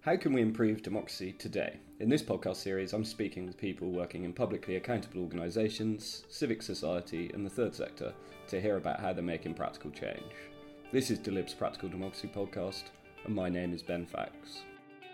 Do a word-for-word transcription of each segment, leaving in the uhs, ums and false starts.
How can we improve democracy today? In this podcast series, I'm speaking with people working in publicly accountable organisations, civic society and the third sector to hear about how they're making practical change. This is Delib's Practical Democracy Podcast, and my name is Ben Fax.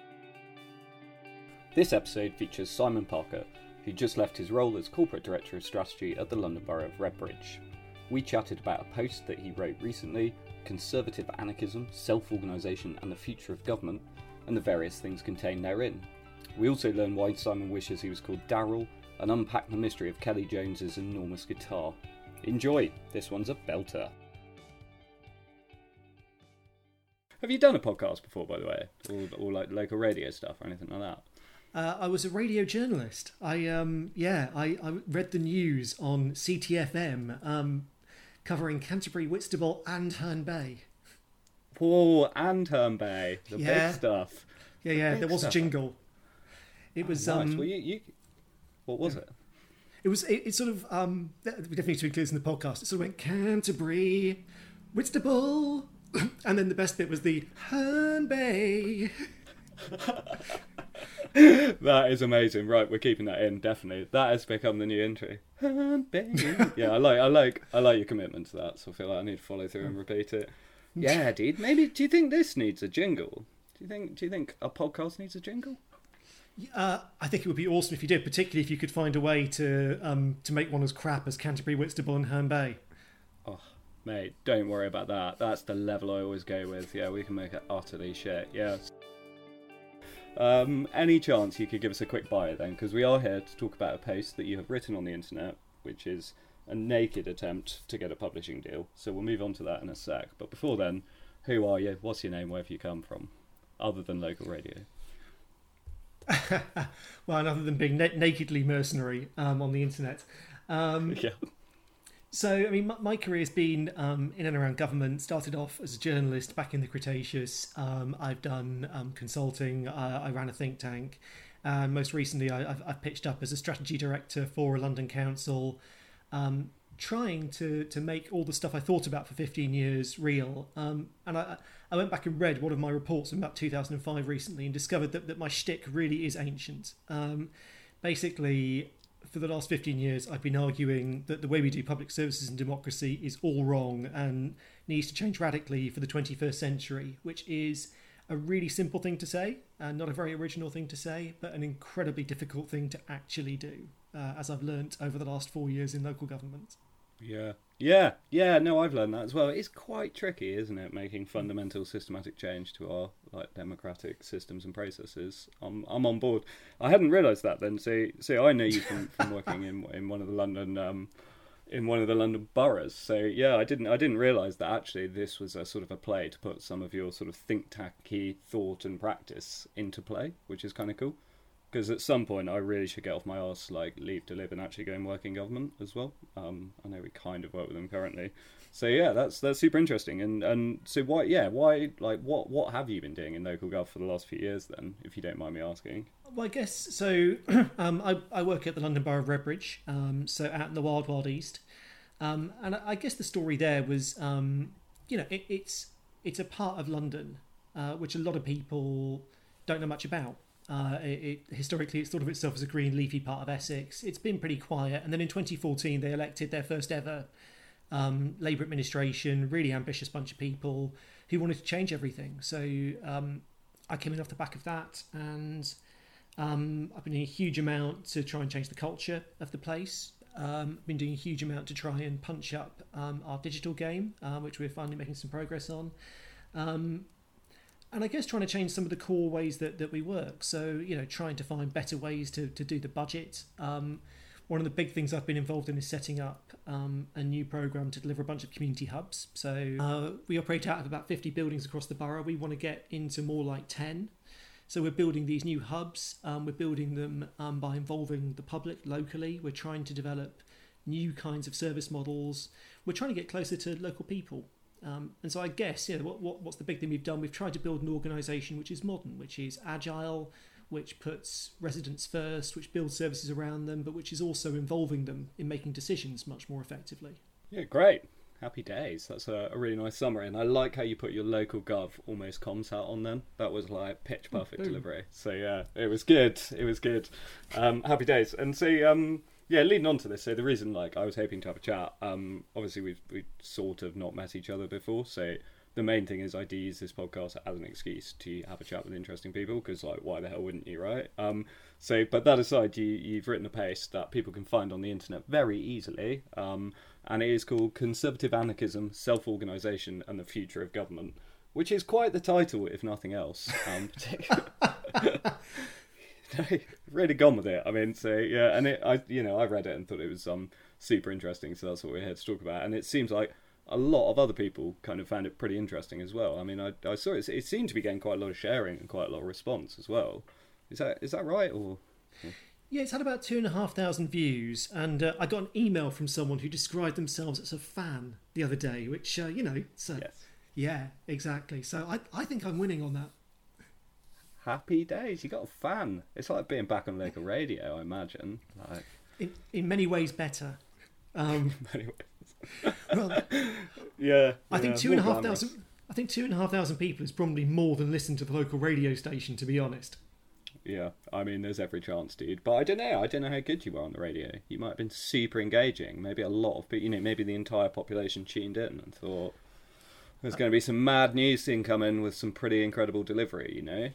This episode features Simon Parker, who just left his role as Corporate Director of Strategy at the London Borough of Redbridge. We chatted about a post that he wrote recently, conservative anarchism, self-organisation and the future of government, and the various things contained therein. We also learn why Simon wishes he was called Daryl, and unpack the mystery of Kelly Jones's enormous guitar. Enjoy! This one's a belter. Have you done a podcast before, by the way? Or, or like local radio stuff or anything like that? Uh, I was a radio journalist. I um yeah, I, I read the news on C T F M um, covering Canterbury, Whitstable and Herne Bay. Whoa, and Herne Bay, the yeah. big stuff. Yeah, yeah, the there was stuff. a jingle. It oh, was nice. um. Well, you, you, what was it? It was it, it sort of um. We definitely need to include this in the podcast. It sort of went Canterbury, Whitstable, and then the best bit was the Herne Bay. That is amazing. Right, we're keeping that in, definitely. That has become the new entry. Yeah, I like, I like, I like your commitment to that. So I feel like I need to follow through and repeat it. Yeah, dude. Maybe. Do you think this needs a jingle? Do you think? Do you think a podcast needs a jingle? Uh, I think it would be awesome if you did, particularly if you could find a way to um to make one as crap as Canterbury, Whitstable, and Herne Bay. Oh, mate, don't worry about that. That's the level I always go with. Yeah, we can make it utterly shit. Yes. Um, any chance you could give us a quick bio then? Because we are here to talk about a post that you have written on the internet, which is a naked attempt to get a publishing deal. So we'll move on to that in a sec. But before then, who are you? What's your name? Where have you come from? Other than local radio. Well, and other than being na- nakedly mercenary um, on the internet. Um, yeah. So, I mean, my, my career has been um, in and around government. Started off as a journalist back in the Cretaceous. Um, I've done um, consulting. Uh, I ran a think tank. And most recently, I, I've, I've pitched up as a strategy director for a London council, um, trying to, to make all the stuff I thought about for fifteen years real. Um, and I, I went back and read one of my reports from about two thousand five recently and discovered that, that my shtick really is ancient. Um, basically, for the last fifteen years, I've been arguing that the way we do public services and democracy is all wrong and needs to change radically for the twenty-first century, which is a really simple thing to say, and not a very original thing to say, but an incredibly difficult thing to actually do, uh, as I've learnt over the last four years in local government. Yeah. Yeah. Yeah. No, I've learned that as well. It's quite tricky, isn't it? Making fundamental systematic change to our like democratic systems and processes. I'm I'm on board. I hadn't realised that then. So so I know you from, from working in in one of the London um in one of the London boroughs. So yeah, I didn't I didn't realise that actually this was a sort of a play to put some of your sort of think tanky thought and practice into play, which is kind of cool. Because at some point I really should get off my arse, like leave to live and actually go and work in government as well. Um, I know we kind of work with them currently, so yeah, that's that's super interesting. And and so why yeah why like what what have you been doing in local gov for the last few years then, if you don't mind me asking? Well, I guess so. um, I I work at the London Borough of Redbridge, um, so out in the wild wild east, um, and I guess the story there was um, you know it, it's it's a part of London uh, which a lot of people don't know much about. Uh, it, it historically it's thought of itself as a green leafy part of Essex. It's been pretty quiet, and then in twenty fourteen they elected their first ever um, Labour administration, really ambitious bunch of people who wanted to change everything. So um, I came in off the back of that, and um, I've been doing a huge amount to try and change the culture of the place. Um, I've been doing a huge amount to try and punch up um, our digital game, uh, which we're finally making some progress on. Um, And I guess trying to change some of the core ways that, that we work. So, you know, trying to find better ways to, to do the budget. Um, one of the big things I've been involved in is setting up um, a new program to deliver a bunch of community hubs. So uh, we operate out of about fifty buildings across the borough. We want to get into more like ten. So we're building these new hubs. Um, we're building them um, by involving the public locally. We're trying to develop new kinds of service models. We're trying to get closer to local people. Um, and so I guess, yeah, what, what what's the big thing we've done? We've tried to build an organisation which is modern, which is agile, which puts residents first, which builds services around them, but which is also involving them in making decisions much more effectively. Yeah, great. Happy days. That's a, a really nice summary, and I like how you put your local gov almost comms out on them. That was like pitch perfect Boom. delivery. So yeah, it was good. It was good. Um, happy days. And so um, yeah, leading on to this. So the reason like I was hoping to have a chat. Um, obviously we've we sort of not met each other before, so. The main thing is I do use this podcast as an excuse to have a chat with interesting people, because like why the hell wouldn't you, right? Um, so but that aside, you, you've written a piece that people can find on the internet very easily, um, and it is called Conservative Anarchism, Self-Organisation and the Future of Government, which is quite the title if nothing else. Um, really gone with it. I mean, so yeah, and it, I you know I read it and thought it was um super interesting, so that's what we're here to talk about. And it seems like a lot of other people kind of found it pretty interesting as well. I mean, I, I saw it, it seemed to be getting quite a lot of sharing and quite a lot of response as well. Is that is that right? Or Yeah, it's had about two and a half thousand views, and uh, I got an email from someone who described themselves as a fan the other day, which, uh, you know, so, yes. Yeah, exactly. So I, I think I'm winning on that. Happy days, you got a fan. It's like being back on local radio, I imagine. Like... In, in many ways better. Um, anyway. Well, yeah, I think yeah, two and a half glamorous. thousand. I think two and a half thousand people is probably more than listen to the local radio station. To be honest. Yeah, I mean, there's every chance, dude. But I don't know. I don't know how good you were on the radio. You might have been super engaging. Maybe a lot of people, you know, maybe the entire population tuned in and thought there's going to be some mad news thing coming with some pretty incredible delivery. You know.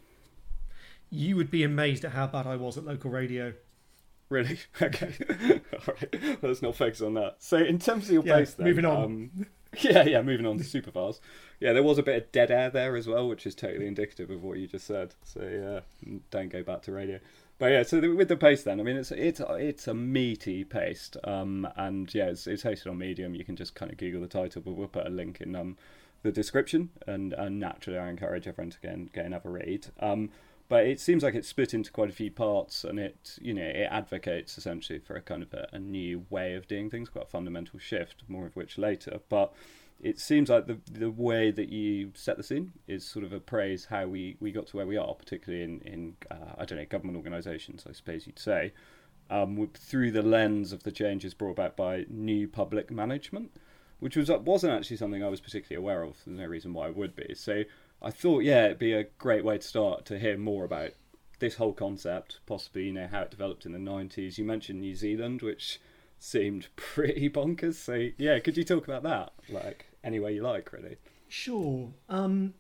You would be amazed at how bad I was at local radio. Really? Okay. All right. Let's not focus on that. So, in terms of your Yeah, base, then, moving on. Um, yeah, yeah. Moving on to Superfast. Yeah, there was a bit of dead air there as well, which is totally indicative of what you just said. So, yeah, don't go back to radio. But yeah, so the, with the paste, then, I mean, it's it's it's a meaty paste, um, and yeah, it's, it's hosted on Medium. You can just kind of Google the title, but we'll put a link in um the description, and, and naturally, I encourage everyone to go and, go and have a read. Um. But it seems like it's split into quite a few parts, and it, you know, it advocates essentially for a kind of a, a new way of doing things, quite a fundamental shift, more of which later. But it seems like the the way that you set the scene is sort of appraise how we, we got to where we are, particularly in, in uh, I don't know, government organisations, I suppose you'd say, um, through the lens of the changes brought about by new public management, which was wasn't actually something I was particularly aware of. There's no reason why it would be. So I thought, yeah, it'd be a great way to start to hear more about this whole concept, possibly, you know, how it developed in the nineties. You mentioned New Zealand, which seemed pretty bonkers. So, yeah, could you talk about that? Like, any way you like, really. Sure. Um,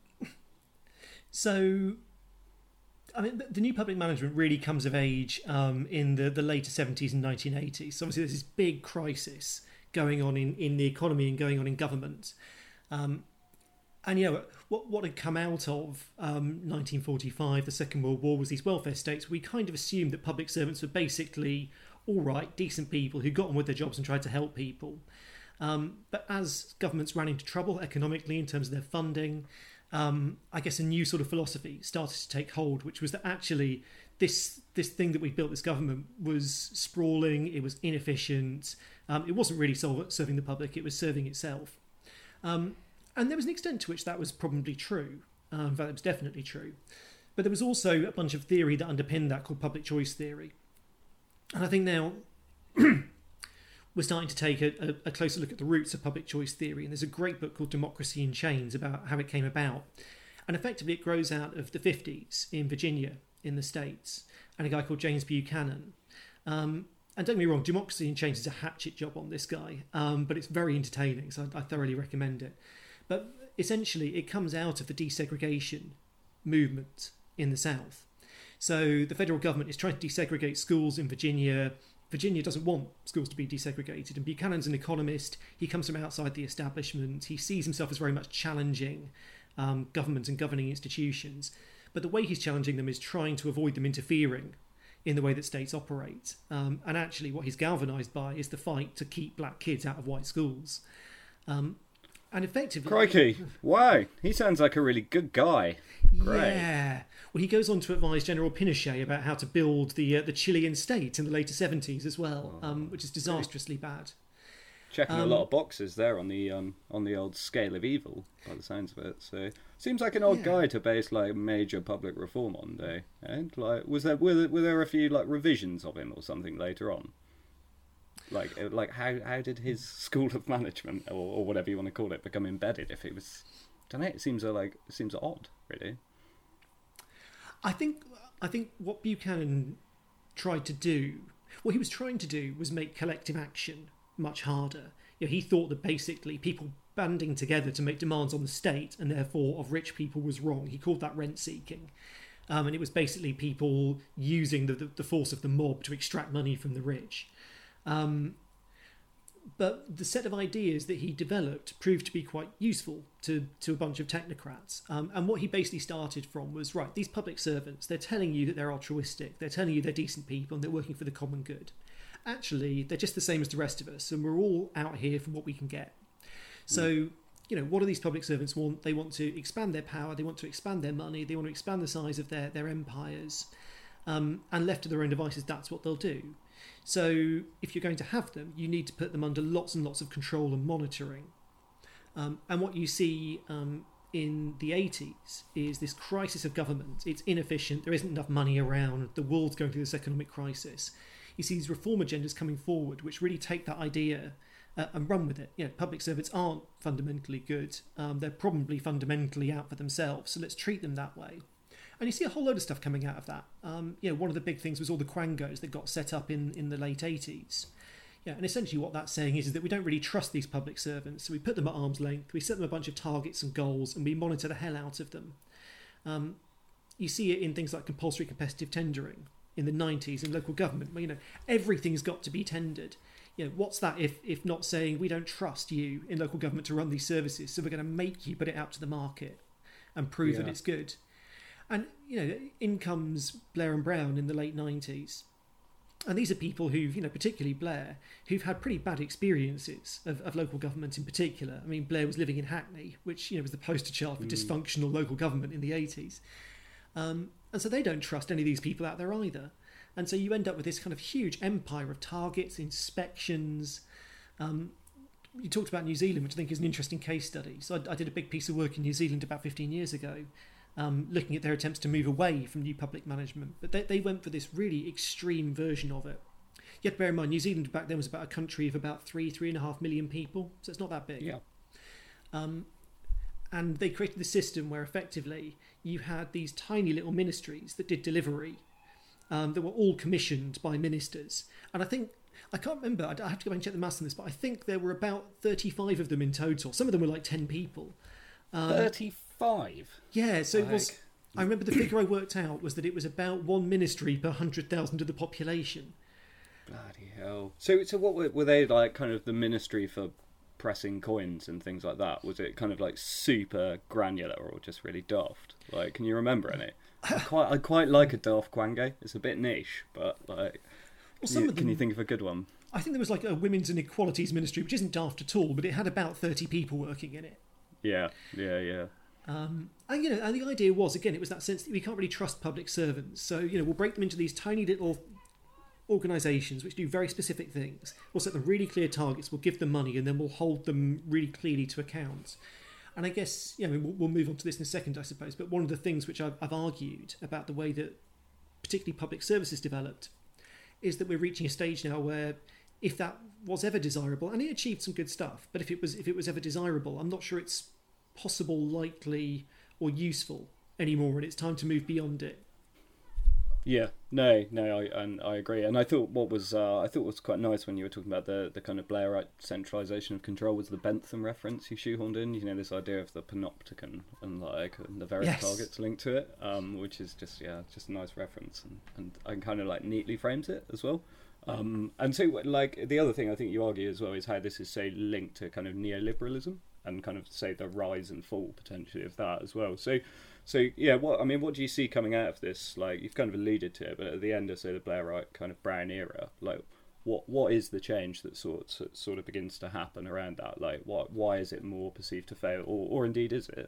so, I mean, the, the new public management really comes of age um, in the, the later seventies and nineteen eighties. So, obviously, there's this big crisis going on in, in the economy and going on in government. Um, And, you know, what, what had come out of um, nineteen forty-five, the Second World War, was these welfare states. We kind of assumed that public servants were basically all right, decent people who got on with their jobs and tried to help people. Um, but as governments ran into trouble economically in terms of their funding, um, I guess a new sort of philosophy started to take hold, which was that actually this this thing that we built, this government, was sprawling, it was inefficient, um, it wasn't really sol- serving the public, it was serving itself. Um, And there was an extent to which that was probably true. Um, in fact, it was definitely true. But there was also a bunch of theory that underpinned that called public choice theory. And I think now we're starting to take a, a, a closer look at the roots of public choice theory. And there's a great book called Democracy in Chains about how it came about. And effectively it grows out of the fifties in Virginia, in the States, and a guy called James Buchanan. Um, and don't get me wrong, Democracy in Chains is a hatchet job on this guy, um, but it's very entertaining, so I, I thoroughly recommend it. But essentially, it comes out of the desegregation movement in the South. So the federal government is trying to desegregate schools in Virginia. Virginia doesn't want schools to be desegregated. And Buchanan's an economist. He comes from outside the establishment. He sees himself as very much challenging um, government and governing institutions. But the way he's challenging them is trying to avoid them interfering in the way that states operate. Um, and actually, what he's galvanised by is the fight to keep black kids out of white schools. Um, And effectively... Crikey. Wow. He sounds like a really good guy. Great. Yeah. Well, he goes on to advise General Pinochet about how to build the uh, the Chilean state in the later seventies as well, Oh, um, which is disastrously bad. Checking Um, a lot of boxes there on the um on the old scale of evil, by the sounds of it. So seems like an odd Yeah. guy to base like major public reform on, though. And like, was there were, there were there a few like revisions of him or something later on? Like, like how how did his school of management or, or whatever you want to call it become embedded? If it was, I don't know. It seems uh, like it seems odd, really. I think I think what Buchanan tried to do, what he was trying to do, was make collective action much harder. You know, he thought that basically people banding together to make demands on the state and therefore of rich people was wrong. He called that rent seeking. Um, and it was basically people using the, the, the force of the mob to extract money from the rich. Um, but the set of ideas that he developed proved to be quite useful to, to a bunch of technocrats. Um, and what he basically started from was, right, these public servants, they're telling you that they're altruistic, they're telling you they're decent people and they're working for the common good. Actually, they're just the same as the rest of us, and we're all out here for what we can get. So... Mm. You know, what do these public servants want? They want to expand their power, they want to expand their money, they want to expand the size of their, their empires, um, and left to their own devices, that's what they'll do. So if you're going to have them, you need to put them under lots and lots of control and monitoring. Um, and what you see um, in the eighties is this crisis of government. It's inefficient, there isn't enough money around, the world's going through this economic crisis. You see these reform agendas coming forward, which really take that idea Uh, and run with it. You know, public servants aren't fundamentally good. Um, they're probably fundamentally out for themselves. So let's treat them that way. And you see a whole load of stuff coming out of that. Um, you know, one of the big things was all the quangos that got set up in, in the late eighties. Yeah, and essentially what that's saying is, is that we don't really trust these public servants. So we put them at arm's length, we set them a bunch of targets and goals, and we monitor the hell out of them. Um, you see it in things like compulsory competitive tendering in the nineties in local government, where, you know, everything's got to be tendered. You know, what's that if, if not saying we don't trust you in local government to run these services, so we're going to make you put it out to the market and prove yeah. that it's good. And, you know, in comes Blair and Brown in the late nineties. And these are people who've, you know, particularly Blair, who've had pretty bad experiences of, of local government in particular. I mean, Blair was living in Hackney, which, you know, was the poster child for mm. dysfunctional local government in the eighties. Um, and so they don't trust any of these people out there either. And so you end up with this kind of huge empire of targets, inspections. Um, you talked about New Zealand, which I think is an interesting case study. So I, I did a big piece of work in New Zealand about fifteen years ago, um, looking at their attempts to move away from new public management. But they, they went for this really extreme version of it. You have to bear in mind, New Zealand back then was about a country of about three, three and a half million people. So it's not that big. Yeah. Um, and they created the system where effectively you had these tiny little ministries that did delivery. Um, that were all commissioned by ministers. And I think, I can't remember, I have to go back and check the maths on this, but I think there were about thirty-five of them in total. Some of them were like ten people. Um, thirty-five? Yeah, so like... it was, I remember the figure I worked out was that it was about one ministry per one hundred thousand of the population. Bloody hell. So, so what were, were they like kind of the ministry for pressing coins and things like that? Was it kind of like super granular or just really daft? Like, can you remember any? I quite, I quite like a daft quango. It's a bit niche, but like, well, some you, of them, can you think of a good one? I think there was like a women's and equalities ministry, which isn't daft at all, but it had about thirty people working in it. Yeah, yeah, yeah. Um, and you know, and the idea was, again, it was that sense that we can't really trust public servants, so you know, we'll break them into these tiny little organisations which do very specific things. We'll set them really clear targets. We'll give them money, and then we'll hold them really clearly to account. And I guess, you know, we'll, we'll move on to this in a second, I suppose, but one of the things which I've, I've argued about the way that particularly public services developed is that we're reaching a stage now where if that was ever desirable, and it achieved some good stuff, but if it was if it was ever desirable, I'm not sure it's possible, likely, or useful anymore, and it's time to move beyond it. Yeah, no, no, I and I agree. And I thought what was uh, I thought was quite nice when you were talking about the, the kind of Blairite centralisation of control was the Bentham reference you shoehorned in. You know, this idea of the panopticon and like and the various yes. targets linked to it, um, which is just yeah, just a nice reference and and, and kind of like neatly frames it as well. Um, and so like the other thing I think you argue as well is how this is say linked to kind of neoliberalism and kind of say the rise and fall potentially of that as well. So. So yeah, what I mean, what do you see coming out of this? Like you've kind of alluded to it, but at the end of say the Blairite kind of Brown era, like what what is the change that sort sort of begins to happen around that? Like what why is it more perceived to fail, or or indeed is it?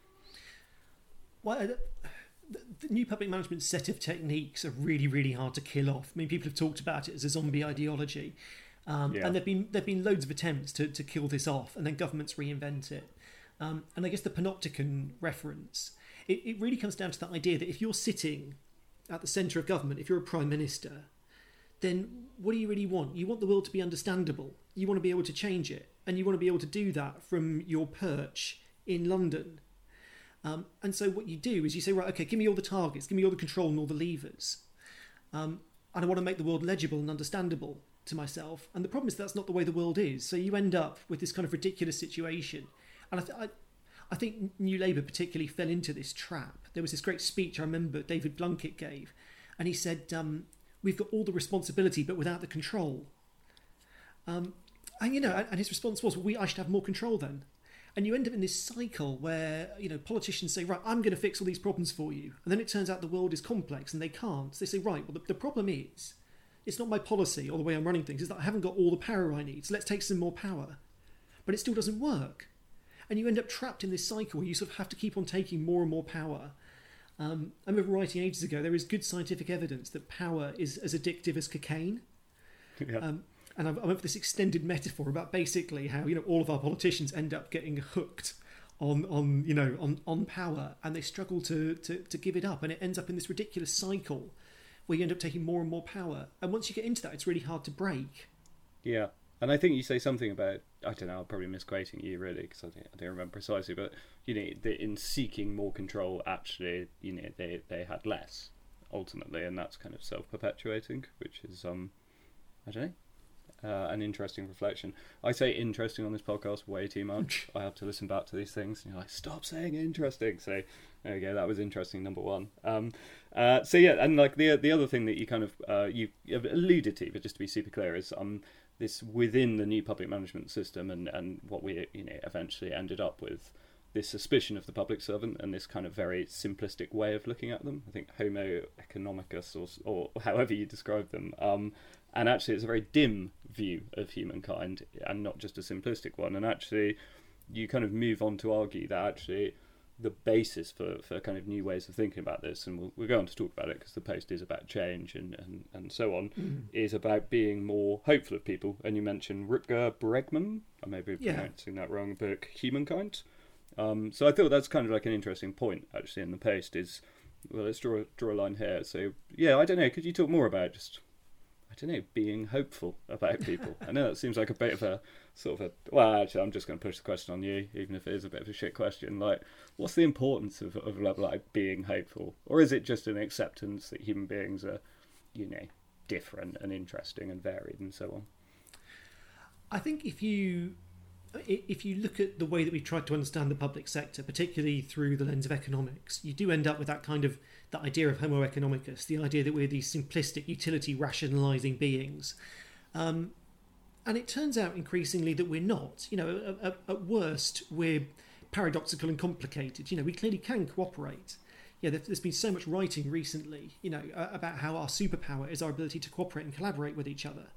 Well, the, the new public management set of techniques are really really hard to kill off. I mean, people have talked about it as a zombie ideology, um, yeah. and there've been there've been loads of attempts to to kill this off, and then governments reinvent it. Um, and I guess the panopticon reference. It, it really comes down to that idea that if you're sitting at the centre of government, if you're a prime minister, then what do you really want? You want the world to be understandable. You want to be able to change it. And you want to be able to do that from your perch in London. Um, and so what you do is you say, right, okay, give me all the targets, give me all the control and all the levers. Um, and I want to make the world legible and understandable to myself. And the problem is that's not the way the world is. So you end up with this kind of ridiculous situation. And I, th- I, I think New Labour particularly fell into this trap. There was this great speech I remember David Blunkett gave. And he said, um, we've got all the responsibility but without the control. Um, and, you know, and his response was, well, we, I should have more control then. And you end up in this cycle where, you know, politicians say, right, I'm going to fix all these problems for you. And then it turns out the world is complex and they can't. So they say, right, well, the, the problem is, it's not my policy or the way I'm running things, it's that I haven't got all the power I need. So let's take some more power. But it still doesn't work. And you end up trapped in this cycle where you sort of have to keep on taking more and more power. Um, I remember writing ages ago, there is good scientific evidence that power is as addictive as cocaine. Yeah. Um, And I went for this extended metaphor about basically how, you know, all of our politicians end up getting hooked on, on you know, on, on power, and they struggle to, to, to give it up. And it ends up in this ridiculous cycle where you end up taking more and more power. And once you get into that, it's really hard to break. Yeah. And I think you say something about, I don't know, I'm probably misquoting you really, because I don't, I don't remember precisely, but, you know, the, in seeking more control, actually, you know, they, they had less, ultimately, and that's kind of self-perpetuating, which is, um, I don't know. Uh, an interesting reflection. I say interesting on this podcast way too much. I have to listen back to these things and you're like, stop saying interesting. So there we go, that was interesting, number one. Um, uh, so yeah, and like the the other thing that you kind of uh, you you've alluded to, but just to be super clear, is um this within the new public management system and, and what we you know eventually ended up with, this suspicion of the public servant and this kind of very simplistic way of looking at them. I think Homo economicus, or or however you describe them. Um, And actually, it's a very dim view of humankind and not just a simplistic one. And actually, you kind of move on to argue that actually the basis for, for kind of new ways of thinking about this, and we'll, we'll go on to talk about it because the post is about change and, and, and so on, mm. is about being more hopeful of people. And you mentioned Rutger Bregman, I may be yeah. pronouncing that wrong, book Humankind. Um, so I thought that's kind of like an interesting point, actually, in the post is, well, let's draw, draw a line here. So, yeah, I don't know, could you talk more about just... I don't know, being hopeful about people. I know that seems like a bit of a sort of a... Well, actually, I'm just going to push the question on you, even if it is a bit of a shit question. Like, what's the importance of, of like, being hopeful? Or is it just an acceptance that human beings are, you know, different and interesting and varied and so on? I think if you... If you look at the way that we tried to understand the public sector, particularly through the lens of economics, you do end up with that kind of, that idea of Homo economicus, the idea that we're these simplistic utility rationalising beings. Um, and it turns out increasingly that we're not. You know, at, at worst, we're paradoxical and complicated. You know, we clearly can cooperate. Yeah, there's been so much writing recently, you know, about how our superpower is our ability to cooperate and collaborate with each other.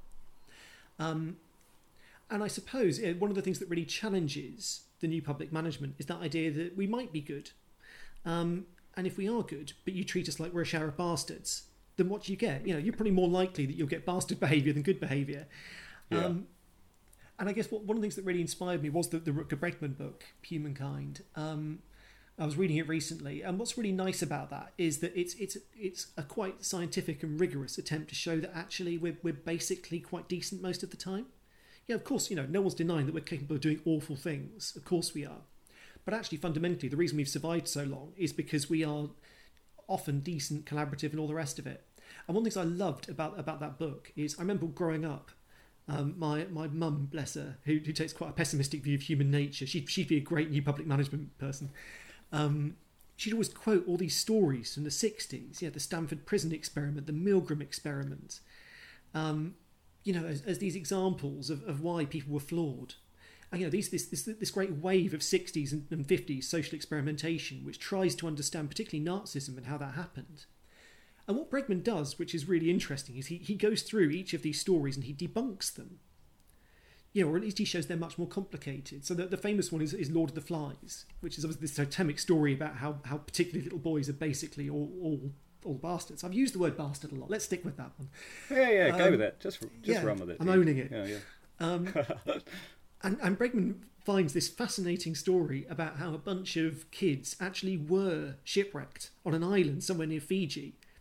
Um, And I suppose one of the things that really challenges the new public management is that idea that we might be good. Um, and if we are good, but you treat us like we're a shower of bastards, then what do you get? You know, you're probably more likely that you'll get bastard behaviour than good behaviour. Yeah. Um, and I guess what, one of the things that really inspired me was the, the Rutger Bregman book, Humankind. Um, I was reading it recently, and what's really nice about that is that it's it's it's a quite scientific and rigorous attempt to show that actually we're we're basically quite decent most of the time. Yeah, of course, you know, no one's denying that we're capable of doing awful things. Of course we are. But actually, fundamentally, the reason we've survived so long is because we are often decent, collaborative, and all the rest of it. And one of the things I loved about, about that book is I remember growing up, um, my my mum, bless her, who, who takes quite a pessimistic view of human nature. She'd, she'd be a great new public management person. Um, she'd always quote all these stories from the sixties. Yeah, the Stanford Prison Experiment, the Milgram Experiment. Um, you know, as, as these examples of, of why people were flawed. And, you know, these, this, this this great wave of sixties and, and fifties social experimentation, which tries to understand particularly Nazism and how that happened. And what Bregman does, which is really interesting, is he, he goes through each of these stories and he debunks them. You know, or at least he shows they're much more complicated. So the, the famous one is, is Lord of the Flies, which is obviously this totemic story about how, how particularly little boys are basically all... all all bastards. I've used the word bastard a lot. Let's stick with that one. Yeah, yeah, um, go with it. Just, just yeah, run with it. I'm yeah. owning it. Yeah, yeah. Um, and, and Bregman finds this fascinating story about how a bunch of kids actually were shipwrecked on an island somewhere near Fiji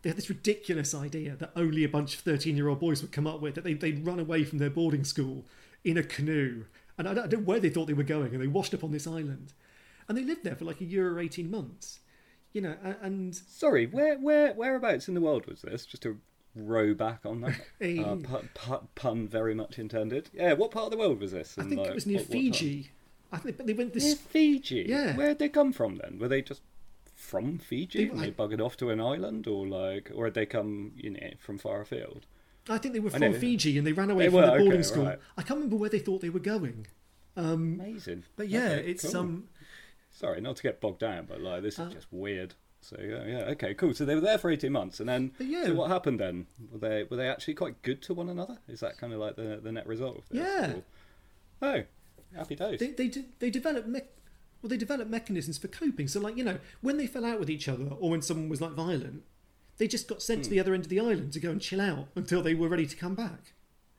they had this ridiculous idea that only a bunch of thirteen-year-old boys would come up with, that they, they'd run away from their boarding school in a canoe. And I don't, I don't know where they thought they were going, and they washed up on this island. And they lived there for like a year or eighteen months. You know, and... and Sorry, where, where, whereabouts in the world was this? Just to row back on that. a, uh, pu- pu- pun very much intended. Yeah, what part of the world was this? I And, think like, it was near what- what Fiji. time? I think they went this... Near Fiji? Yeah. Where'd they come from then? Were they just from Fiji They- and they buggered off to an island? Or like, or had they come, you know, from far afield? I think they were I from know. Fiji, and they ran away They from were, the boarding okay, school. right. I can't remember where they thought they were going. Um, Amazing. but yeah, Okay, it's... cool. um. Sorry, not to get bogged down, but like this is Uh, just weird. So yeah, yeah, okay, cool. So they were there for eighteen months, and then But yeah. so what happened then? Were they were they actually quite good to one another? Is that kind of like the the net result of this? Yeah. Or- oh, happy days. They they de- they developed me- well they developed mechanisms for coping. So like you know when they fell out with each other or when someone was like violent, they just got sent to Hmm. the other end of the island to go and chill out until they were ready to come back.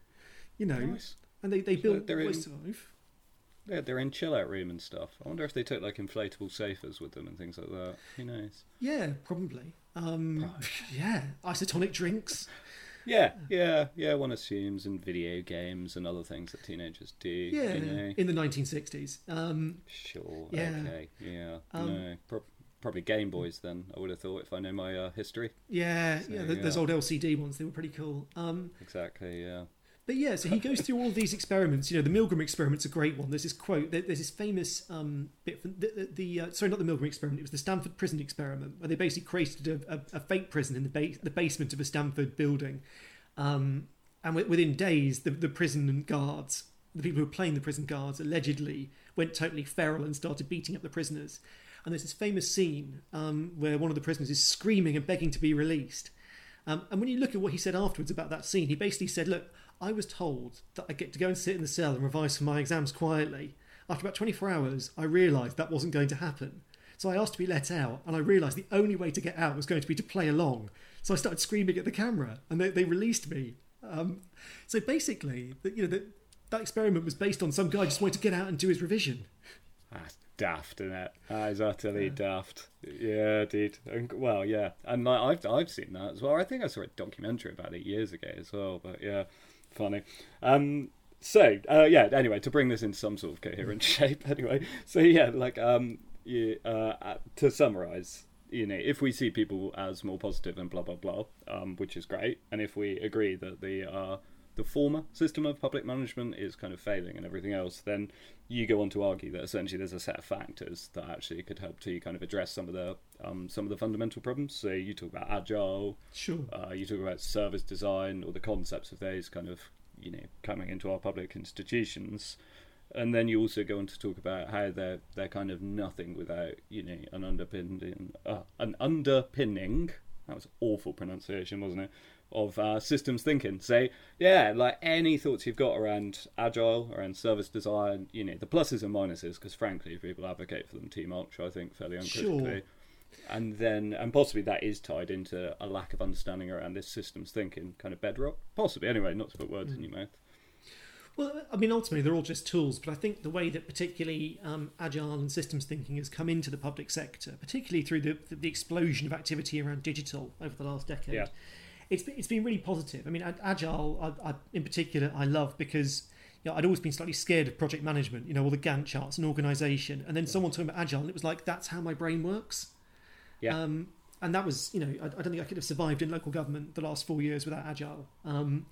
You know, Nice. and they they built they're ways in- to survive. Yeah, they're in chill out room and stuff. I wonder if they took like inflatable safers with them and things like that. Who knows? Yeah, probably. Um, yeah, isotonic drinks. Yeah, yeah, yeah. One assumes in video games and other things that teenagers do. Yeah, you know? in the nineteen sixties. Um, Sure. Yeah. Okay. Yeah. Um, no. Pro- probably Game Boys then. I would have thought if I know my uh, history. yeah, So, yeah, th- those yeah. old L C D ones, they were pretty cool. Um, Exactly. Yeah. But yeah, so he goes through all of these experiments. You know, the Milgram experiment's a great one. There's this quote. there- There's this famous um, bit from the, the, the uh, sorry, not the Milgram experiment. It was the Stanford prison experiment, where they basically created a, a, a fake prison in the base, the basement of a Stanford building, um, and wi- within days, the, the prison guards, the people who were playing the prison guards, allegedly went totally feral and started beating up the prisoners. And there's this famous scene um, where one of the prisoners is screaming and begging to be released. Um, and when you look at what he said afterwards about that scene, he basically said, look, I was told that I get to go and sit in the cell and revise for my exams quietly. After about twenty-four hours, I realised that wasn't going to happen. So I asked to be let out, and I realised the only way to get out was going to be to play along. So I started screaming at the camera, and they, they released me. Um, so basically, the, you know, the, that experiment was based on some guy just wanting to get out and do his revision. That's daft, isn't it? That is utterly daft. Yeah, dude. And, well, yeah, and like, I've I've seen that as well. I think I saw a documentary about it years ago as well. But yeah, funny. Um, so uh, yeah. Anyway, to bring this into some sort of coherent shape. Anyway, so yeah, like um, yeah, uh, to summarise. You know, if we see people as more positive and blah blah blah, um, which is great, and if we agree that the uh, the former system of public management is kind of failing and everything else, then you go on to argue that essentially there's a set of factors that actually could help to kind of address some of the um, some of the fundamental problems. So you talk about agile, Sure. uh, you talk about service design, or the concepts of those kind of you know coming into our public institutions. And then you also go on to talk about how they're they're kind of nothing without you know an underpinning uh, an underpinning. That was awful pronunciation, wasn't it? Of uh, systems thinking. So yeah, like any thoughts you've got around agile, around service design, you know the pluses and minuses. Because frankly, people advocate for them too much, I think, fairly uncritically. Sure. And then, and possibly that is tied into a lack of understanding around this systems thinking kind of bedrock. Possibly, anyway. Not to put words mm. in your mouth. Well, I mean, ultimately, they're all just tools, but I think the way that particularly um, agile and systems thinking has come into the public sector, particularly through the, the explosion of activity around digital over the last decade, Yeah. it's, been- it's been really positive. I mean, ag- agile, I, I, in particular, I love because you know, I'd always been slightly scared of project management, you know, all the Gantt charts and organisation, and then someone talking about agile, and it was like, that's how my brain works. Yeah. Um, and that was, you know, I, I don't think I could have survived in local government the last four years without agile. Um,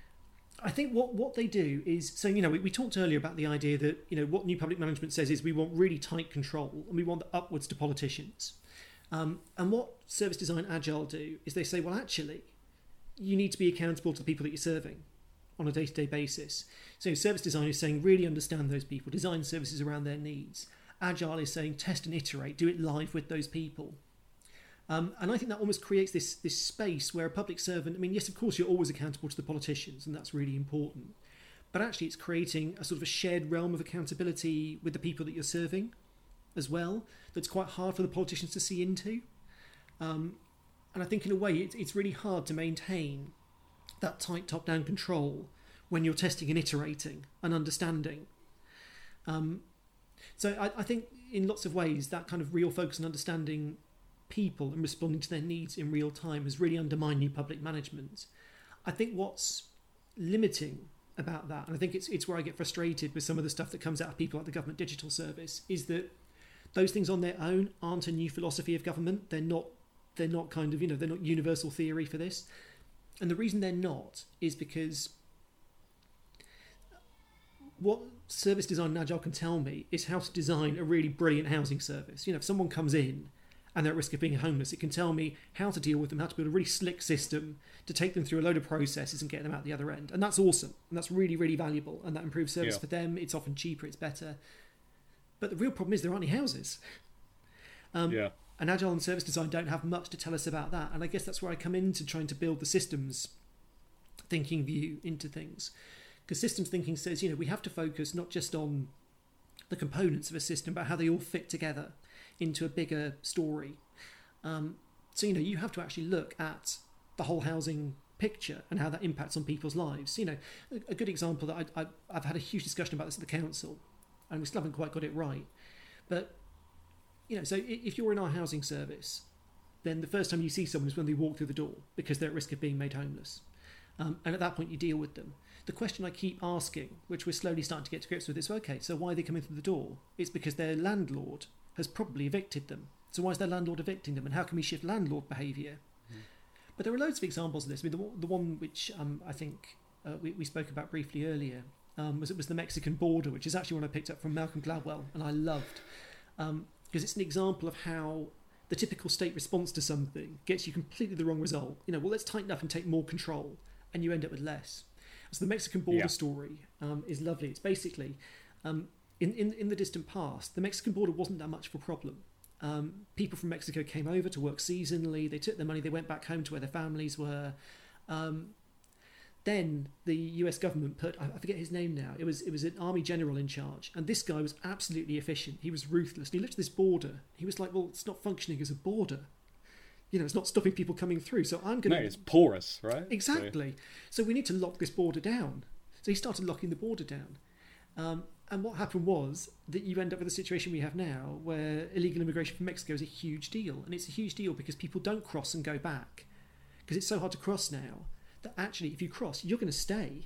I think what, what they do is, so, you know, we, we talked earlier about the idea that, you know, what new public management says is we want really tight control and we want the upwards to politicians. Um, and what Service Design Agile do is they say, well, actually, you need to be accountable to the people that you're serving on a day-to-day basis. So Service Design is saying really understand those people, design services around their needs. Agile is saying test and iterate, do it live with those people. Um, and I think that almost creates this this space where a public servant, I mean, yes, of course, you're always accountable to the politicians, and that's really important. But actually, it's creating a sort of a shared realm of accountability with the people that you're serving as well, that's quite hard for the politicians to see into. Um, and I think, in a way, it, it's really hard to maintain that tight top-down control when you're testing and iterating and understanding. Um, so I, I think, in lots of ways, that kind of real focus on understanding people and responding to their needs in real time has really undermined new public management. I think what's limiting about that, and I think it's it's where I get frustrated with some of the stuff that comes out of people like the Government Digital Service, is that those things on their own aren't a new philosophy of government. They're not they're not kind of, you know, they're not universal theory for this. And the reason they're not is because what service design and Agile can tell me is how to design a really brilliant housing service. You know, if someone comes in and they're at risk of being homeless, it can tell me how to deal with them, how to build a really slick system to take them through a load of processes and get them out the other end. And that's awesome. And that's really, really valuable. And that improves service yeah. for them. It's often cheaper, it's better. But the real problem is there aren't any houses. Um, yeah. And Agile and service design don't have much to tell us about that. And I guess that's where I come into trying to build the systems thinking view into things. Because systems thinking says, you know, we have to focus not just on the components of a system, but how they all fit together into a bigger story. Um, so, you know, you have to actually look at the whole housing picture and how that impacts on people's lives. You know, a, a good example that I, I, I've had a huge discussion about this at the council, and we still haven't quite got it right. But, you know, so if you're in our housing service, then the first time you see someone is when they walk through the door because they're at risk of being made homeless. Um, and at that point you deal with them. The question I keep asking, which we're slowly starting to get to grips with, is, okay, so why are they coming through the door? It's because their landlord has probably evicted them. So why is their landlord evicting them, and how can we shift landlord behaviour? Mm. But there are loads of examples of this. I mean, the, the one which um, I think uh, we, we spoke about briefly earlier um, was it was the Mexican border, which is actually one I picked up from Malcolm Gladwell, and I loved, um, because it's an example of how the typical state response to something gets you completely the wrong result. You know, well, let's tighten up and take more control, and you end up with less. So the Mexican border yeah. story um, is lovely. It's basically, um, in, in, in the distant past, the Mexican border wasn't that much of a problem. Um, people from Mexico came over to work seasonally. They took their money. They went back home to where their families were. Um, then the U S government put, I forget his name now, it was it was an army general in charge. And this guy was absolutely efficient. He was ruthless. And he looked at this border. He was like, well, it's not functioning as a border. You know, it's not stopping people coming through. So I'm going to... No, it's porous, right? Exactly. So... so we need to lock this border down. So he started locking the border down. Um, and what happened was that you end up with a situation we have now where illegal immigration from Mexico is a huge deal. And it's a huge deal because people don't cross and go back. Because it's so hard to cross now that actually if you cross, you're going to stay.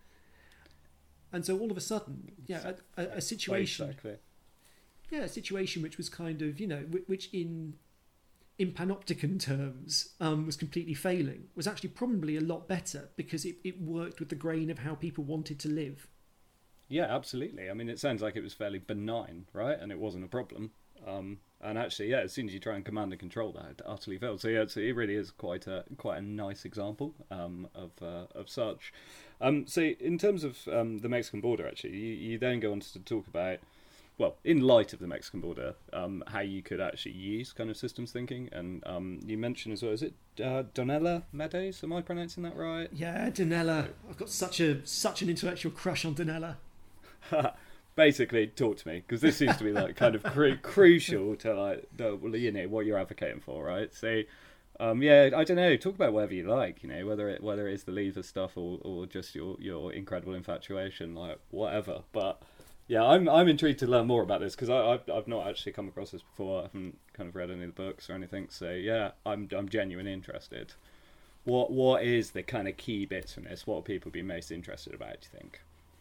And so all of a sudden, yeah, a, a, a situation... Exactly. Yeah, a situation which was kind of, you know, which in... in panopticon terms, um, was completely failing, was actually probably a lot better because it, it worked with the grain of how people wanted to live. Yeah, absolutely. I mean, it sounds like it was fairly benign, right? And it wasn't a problem. Um, and actually, yeah, as soon as you try and command and control that, it utterly fails. So yeah, so it really is quite a quite a nice example um, of uh, of such. Um, so in terms of um, the Mexican border, actually, you, you then go on to talk about, well, in light of the Mexican border, um, how you could actually use kind of systems thinking. And um, you mentioned as well, is it uh, Donella Meadows? Am I pronouncing that right? Yeah, Donella. I've got such a such an intellectual crush on Donella. Basically, talk to me, because this seems to be like kind of cru- crucial to like the, well, you know, what you're advocating for, right? So, um, yeah, I don't know. Talk about whatever you like, you know, whether it whether it's the lever stuff or, or just your, your incredible infatuation, like whatever. But yeah, I'm I'm intrigued to learn more about this because I've I've not actually come across this before. I haven't kind of read any of the books or anything. So yeah, I'm I'm genuinely interested. What what is the kind of key bits from this? What will people be most interested about, do you think?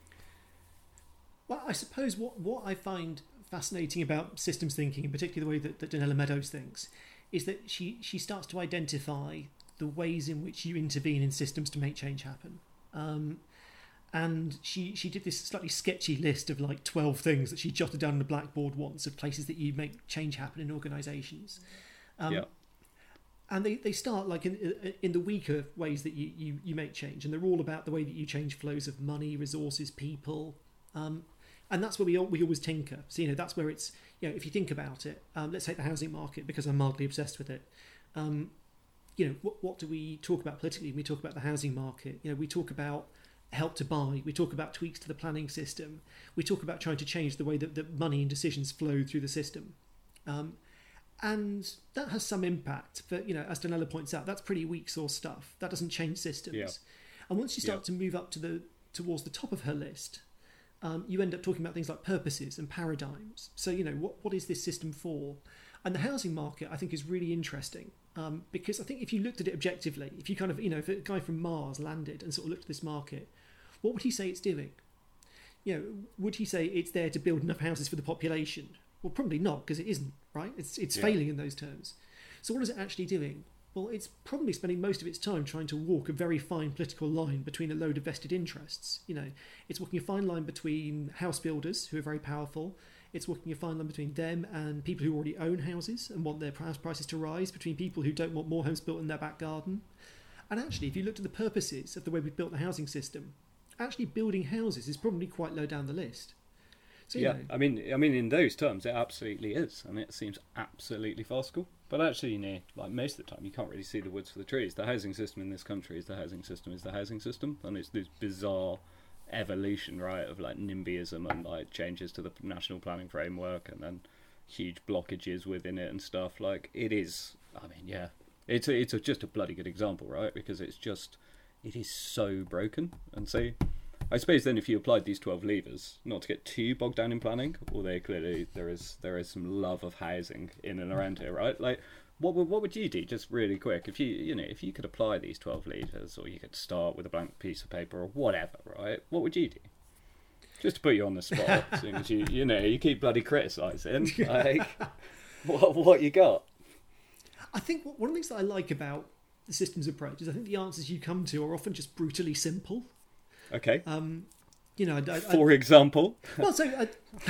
Well, I suppose what, what I find fascinating about systems thinking, in particular the way that, that Donella Meadows thinks, is that she, she starts to identify the ways in which you intervene in systems to make change happen. Um, and she, she did this slightly sketchy list of like twelve things that she jotted down on the blackboard once of places that you make change happen in organisations. Um, yeah. And they, they start like in in the weaker ways that you, you, you make change. And they're all about the way that you change flows of money, resources, people. Um, And that's where we we always tinker. So, you know, that's where it's, you know, if you think about it, um, let's take the housing market because I'm mildly obsessed with it. Um, you know, what, what do we talk about politically when we talk about the housing market? You know, we talk about help to buy. We talk about tweaks to the planning system. We talk about trying to change the way that, that money and decisions flow through the system. Um, and that has some impact. But, you know, as Donella points out, that's pretty weak source stuff. That doesn't change systems. Yeah. And once you start Yeah. to move up to the towards the top of her list, Um, you end up talking about things like purposes and paradigms. So, you know, what what is this system for? And the housing market, I think, is really interesting um, because I think if you looked at it objectively, if you kind of, you know, if a guy from Mars landed and sort of looked at this market, what would he say it's doing? You know, would he say it's there to build enough houses for the population? Well, probably not, because it isn't, right? It's it's yeah. failing in those terms. So what is it actually doing? Well, it's probably spending most of its time trying to walk a very fine political line between a load of vested interests. You know, it's walking a fine line between house builders who are very powerful. It's walking a fine line between them and people who already own houses and want their house prices to rise, between people who don't want more homes built in their back garden. And actually, if you looked at the purposes of the way we've built the housing system, actually building houses is probably quite low down the list. So, yeah, know, I mean, I mean, in those terms, it absolutely is, and it seems absolutely farcical. But actually, you know, like most of the time, you can't really see the woods for the trees. The housing system in this country is the housing system is the housing system, and it's this bizarre evolution, right, of like NIMBYism and like changes to the national planning framework, and then huge blockages within it and stuff. Like it is, I mean, yeah, it's a, it's a, just a bloody good example, right? Because it's just, it is so broken, and so. I suppose then if you applied these twelve levers, not to get too bogged down in planning, although clearly there is there is some love of housing in and around here, right? Like, what would what would you do, just really quick, if you you know if you could apply these twelve levers, or you could start with a blank piece of paper or whatever, right? What would you do? Just to put you on the spot, seeing as you you know you keep bloody criticising, like what what you got? I think one of the things that I like about the systems approach is I think the answers you come to are often just brutally simple. Okay. Um, you know, I, I, for example. Well, so I,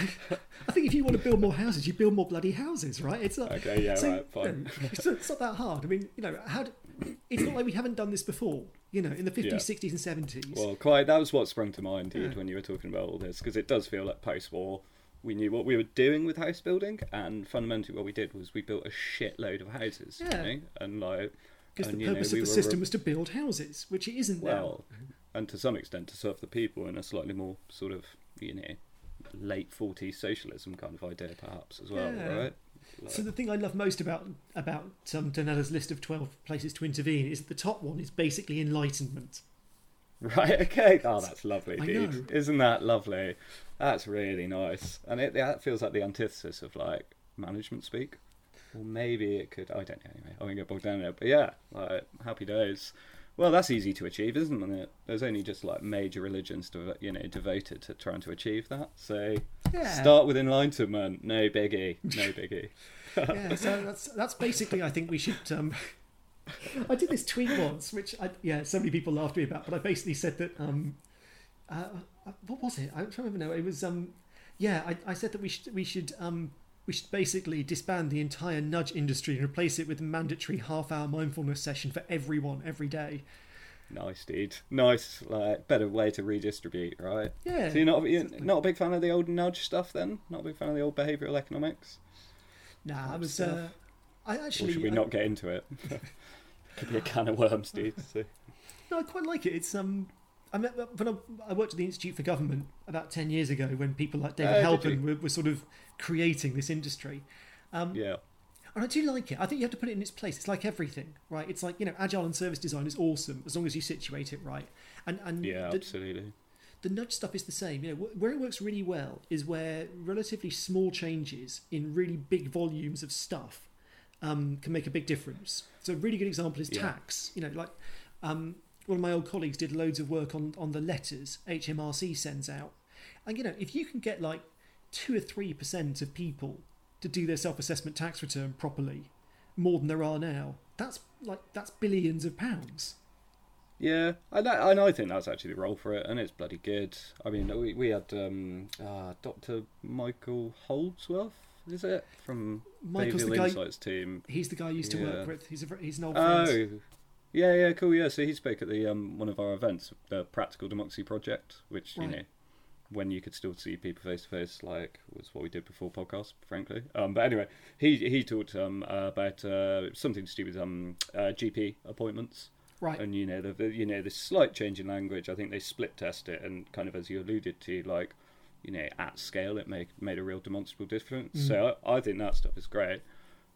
I think if you want to build more houses, you build more bloody houses, right? It's not, okay. Yeah. so, right. Fine. You know, it's, it's not that hard. I mean, you know, how? Do, it's not like we haven't done this before. You know, in the fifties, yeah. sixties, and seventies. Well, quite. That was what sprung to mind, dude, yeah. when you were talking about all this, because it does feel like post-war. We knew what we were doing with house building, and fundamentally, what we did was we built a shitload of houses. Yeah. You know? And like. Because the you purpose know, we of the were system re- was to build houses, which it isn't well, now. And to some extent to serve the people in a slightly more sort of, you know, late forties socialism kind of idea perhaps as well, yeah. right? Like, so the thing I love most about about um, Donella's list of twelve places to intervene is that the top one is basically enlightenment. Right, okay. Oh, that's lovely, I dude. know. Isn't that lovely? That's really nice. And it that feels like the antithesis of like management speak. Or maybe it could, I don't know, anyway, I won't get bogged down in it. But yeah, like, happy days. Well, that's easy to achieve, isn't it? There's only just like major religions, to, you know, devoted to trying to achieve that. So yeah. Start with enlightenment. No biggie. No biggie. Yeah, so that's that's basically, I think we should... Um, I did this tweet once, which, I, yeah, so many people laughed at me about, but I basically said that... Um, uh, what was it? I don't remember now. It was... Um, yeah, I, I said that we should... We should um, We should basically disband the entire nudge industry and replace it with a mandatory half-hour mindfulness session for everyone every day. Nice, dude. Nice, like better way to redistribute, right? Yeah. So you're not you're not a big fan of the old nudge stuff, then? Not a big fan of the old behavioural economics? Nah, I was. Uh, I actually. Or should we I, not get into it? Could be a can of worms, dude. So. No, I quite like it. It's um. I mean, when I, I worked at the Institute for Government about ten years ago, when people like David uh, Halpern were, were sort of creating this industry. Um, yeah. And I do like it. I think you have to put it in its place. It's like everything, right? It's like, you know, agile and service design is awesome as long as you situate it right. And and yeah, the, absolutely. The nudge stuff is the same. You know, where it works really well is where relatively small changes in really big volumes of stuff um, can make a big difference. So a really good example is yeah. tax. You know, like um, one of my old colleagues did loads of work on on the letters H M R C sends out, and you know, if you can get like two or three percent of people to do their self-assessment tax return properly, more than there are now, that's like that's billions of pounds. Yeah, and I, and I think that's actually the role for it, and it's bloody good. I mean, we we had um, uh, Doctor Michael Holdsworth, is it, from Michael's Behavioural the guy, Insights team? He's the guy I used to yeah. work with. He's a he's an old friend. Oh, yeah, yeah, cool. Yeah, so he spoke at the um one of our events, the Practical Democracy Project, which Right. you know, when you could still see people face to face, like was what we did before podcast, frankly. Um, but anyway, he he talked um uh, about uh, something to do with um uh, G P appointments. Right. And you know the, the you know this slight change in language. I think they split test it, and kind of as you alluded to, like you know at scale, it made made a real demonstrable difference. Mm. So I, I think that stuff is great.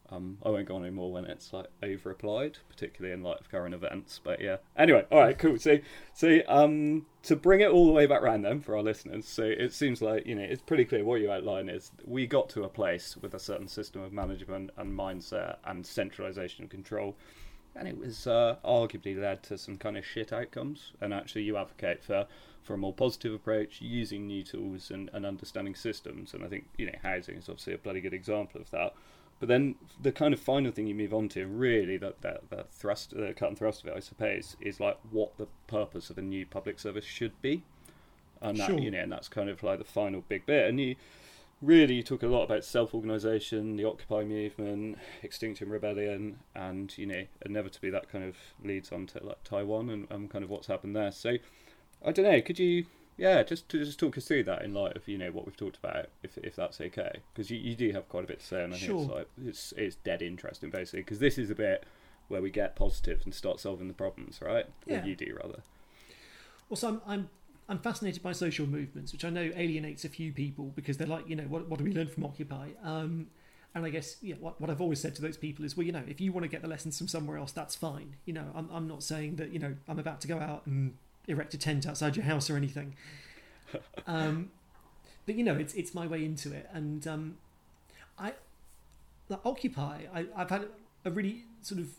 Um, I won't go on anymore when it's like over applied, particularly in light of current events. But yeah. Anyway, all right, cool. So, so um, to bring it all the way back round then for our listeners, so it seems like, you know, it's pretty clear what you outline is we got to a place with a certain system of management and mindset and centralisation and control, and it was uh, arguably led to some kind of shit outcomes. And actually, you advocate for for a more positive approach, using new tools and, and understanding systems. And I think, you know, housing is obviously a bloody good example of that. But then the kind of final thing you move on to, really, that that, that thrust, the cut and thrust of it, I suppose, is like what the purpose of a new public service should be, and that, Sure. you know, and that's kind of like the final big bit. And you really you talk a lot about self-organisation, the Occupy movement, Extinction Rebellion, and, you know, inevitably that kind of leads on to like Taiwan and, and kind of what's happened there. So I don't know, could you? Yeah, just to just talk us through that in light of, you know, what we've talked about, if if that's okay, because you, you do have quite a bit to say, and I Sure. think it's like it's it's dead interesting basically, because this is the bit where we get positive and start solving the problems, right? Yeah. Or you do rather. Well, so I'm, I'm I'm fascinated by social movements, which I know alienates a few people because they're like, you know, what what do we learn from Occupy? Um, and I guess, yeah, what, what I've always said to those people is, well, you know, if you want to get the lessons from somewhere else, that's fine. You know, I'm I'm not saying that, you know, I'm about to go out and erect a tent outside your house or anything. um, but you know, it's it's my way into it, and um, I like Occupy. I, I've had a really sort of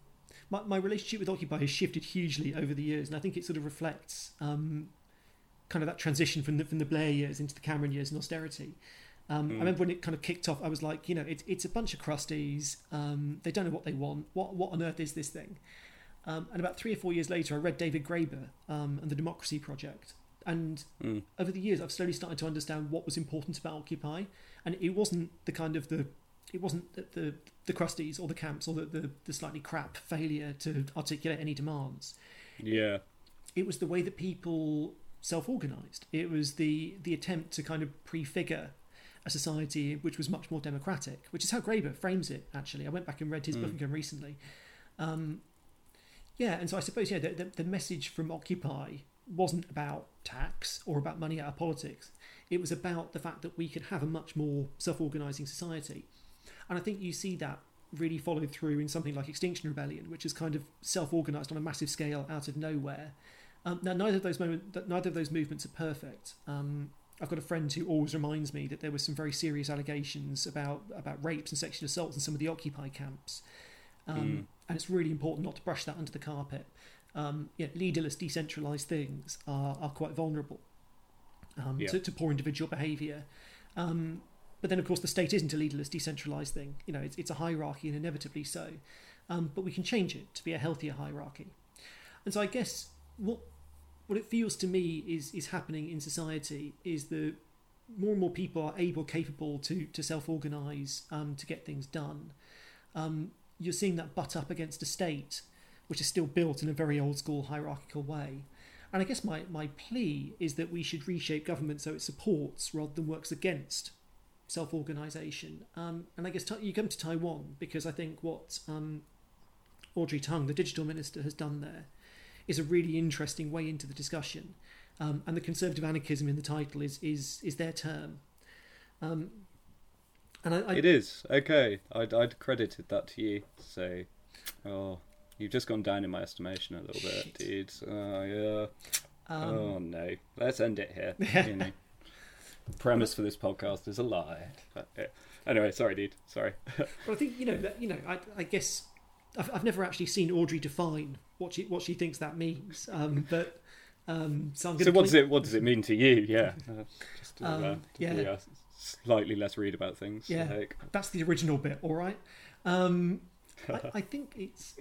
my my relationship with Occupy has shifted hugely over the years, and I think it sort of reflects um, kind of that transition from the from the Blair years into the Cameron years and austerity. Um, Mm. I remember when it kind of kicked off, I was like, you know, it's it's a bunch of crusties. Um, they don't know what they want. What what on earth is this thing? Um, and about three or four years later, I read David Graeber um, and the Democracy Project. And Mm. over the years, I've slowly started to understand what was important about Occupy. And it wasn't the kind of the, it wasn't the the, the crusties or the camps or the, the, the slightly crap failure to articulate any demands. Yeah. It was the way that people self-organised. It was the the attempt to kind of prefigure a society which was much more democratic, which is how Graeber frames it, actually. I went back and read his Mm. book again recently. Um, yeah, and so I suppose, yeah, the, the, the message from Occupy wasn't about tax or about money out of politics. It was about the fact that we could have a much more self-organising society. And I think you see that really followed through in something like Extinction Rebellion, which is kind of self-organised on a massive scale out of nowhere. Um, now, neither of those moment, neither of those movements are perfect. Um, I've got a friend who always reminds me that there were some very serious allegations about, about rapes and sexual assaults in some of the Occupy camps. Um, Mm. And it's really important not to brush that under the carpet. Um, you know, leaderless, decentralised things are, are quite vulnerable um, Yeah. to, to poor individual behaviour. Um, but then, of course, the state isn't a leaderless, decentralised thing. You know, it's, it's a hierarchy, and inevitably so. Um, but we can change it to be a healthier hierarchy. And so I guess what what it feels to me is is happening in society is that more and more people are able, capable to to self-organise, um, to get things done. Um, you're seeing that butt up against a state which is still built in a very old school hierarchical way. And I guess my, my plea is that we should reshape government so it supports rather than works against self-organisation. Um, and I guess ta- you come to Taiwan because I think what um, Audrey Tang, the digital minister, has done there is a really interesting way into the discussion. Um, and the conservative anarchism in the title is is is their term. Um, and I, I, It is. Okay. I'd, I'd credited that to you. So, oh, you've just gone down in my estimation a little Shit. bit, dude. Oh, yeah. um, oh, no. Let's end it here. You know. The premise for this podcast is a lie. But, yeah. Anyway, sorry, dude. Sorry. But I think, you know, that, you know, I, I guess I've, I've never actually seen Audrey define what she what she thinks that means. Um, but um, so I'm going So to. what does it what does it mean to you? Yeah. Uh, just to, Um, uh, to yeah. be, uh, slightly less read about things. Yeah. I think. That's the original bit, all right. Um, I, I think it's.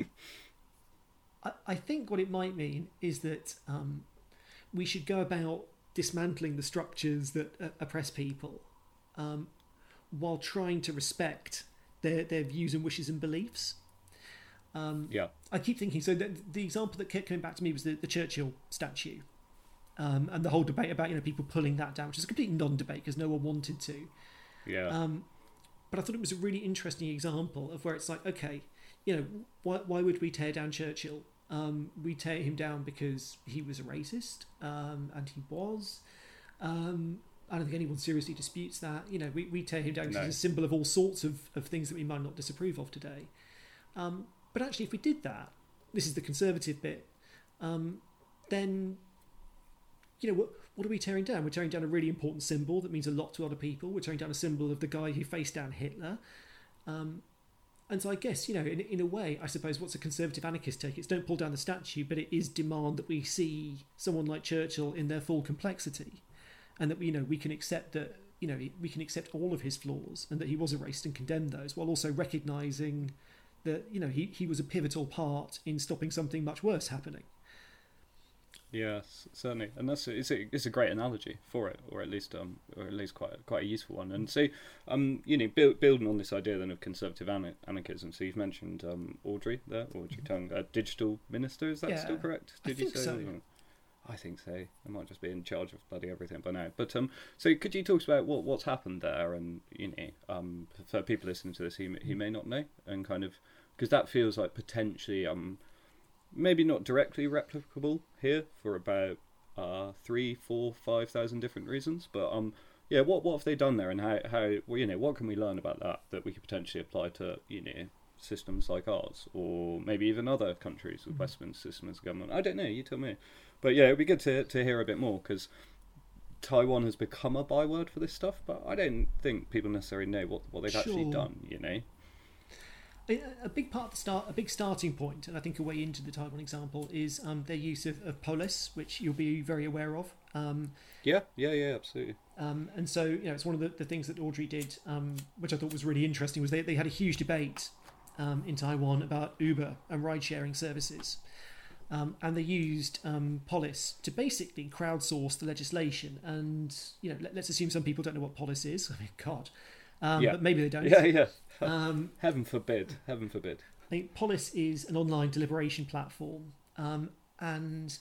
I, I think what it might mean is that um, we should go about dismantling the structures that uh, oppress people, um, while trying to respect their their views and wishes and beliefs. Um, Yeah. I keep thinking. So the, the example that kept coming back to me was the, the Churchill statue, um, and the whole debate about, you know, people pulling that down, which is a complete non-debate because no one wanted to. Yeah. Um, but I thought it was a really interesting example of where it's like, okay, you know, why why would we tear down Churchill? Um, we tear him down because he was a racist, um, and he was. Um, I don't think anyone seriously disputes that. You know, we, we tear him down because No. he's a symbol of all sorts of, of things that we might not disapprove of today. Um, but actually, if we did that, this is the conservative bit, um, then, you know, what, what are we tearing down? We're tearing down a really important symbol that means a lot to other people. We're tearing down a symbol of the guy who faced down Hitler. Um, and so I guess, you know, in, in a way, I suppose what's a conservative anarchist take? It's don't pull down the statue, but it is demand that we see someone like Churchill in their full complexity. And that, you know, we can accept that, you know, we can accept all of his flaws and that he was erased and condemn those, while also recognising that, you know, he, he was a pivotal part in stopping something much worse happening. Yes, certainly, and that's it's a it's a great analogy for it, or at least um, or at least quite quite a useful one. And so, um, you know, build, building on this idea then of conservative ana- anarchism. So you've mentioned um, Audrey there, Audrey Tongue, uh, digital minister. Is that Yeah, still correct? I Did think you say? so. I think so. I might just be in charge of bloody everything by now. But um, so could you talk about what what's happened there, and you know, um, for people listening to this who who may not know, and kind of because that feels like potentially um. maybe not directly replicable here for about uh, three, four, five thousand different reasons. But um, yeah, what what have they done there, and how how well, you know, what can we learn about that that we could potentially apply to, you know, systems like ours, or maybe even other countries with Westminster system as a government? I don't know. You tell me. But yeah, it'd be good to to hear a bit more, because Taiwan has become a byword for this stuff, but I don't think people necessarily know what what they've actually Sure. done. You know. A a big part of the start, a big starting point, and I think a way into the Taiwan example is um, their use of, of Polis, which you'll be very aware of. Um, Yeah, yeah, yeah, absolutely. um, and so, you know, it's one of the, the things that Audrey did, um, which I thought was really interesting, was they, they had a huge debate um, in Taiwan about Uber and ride-sharing services. Um, and they used um, Polis to basically crowdsource the legislation. And, you know, let, let's assume some people don't know what Polis is. I mean, God. Um, Yeah. But maybe they don't. Yeah, yeah. Um, Heaven forbid. Heaven forbid. I think Polis is an online deliberation platform, um, and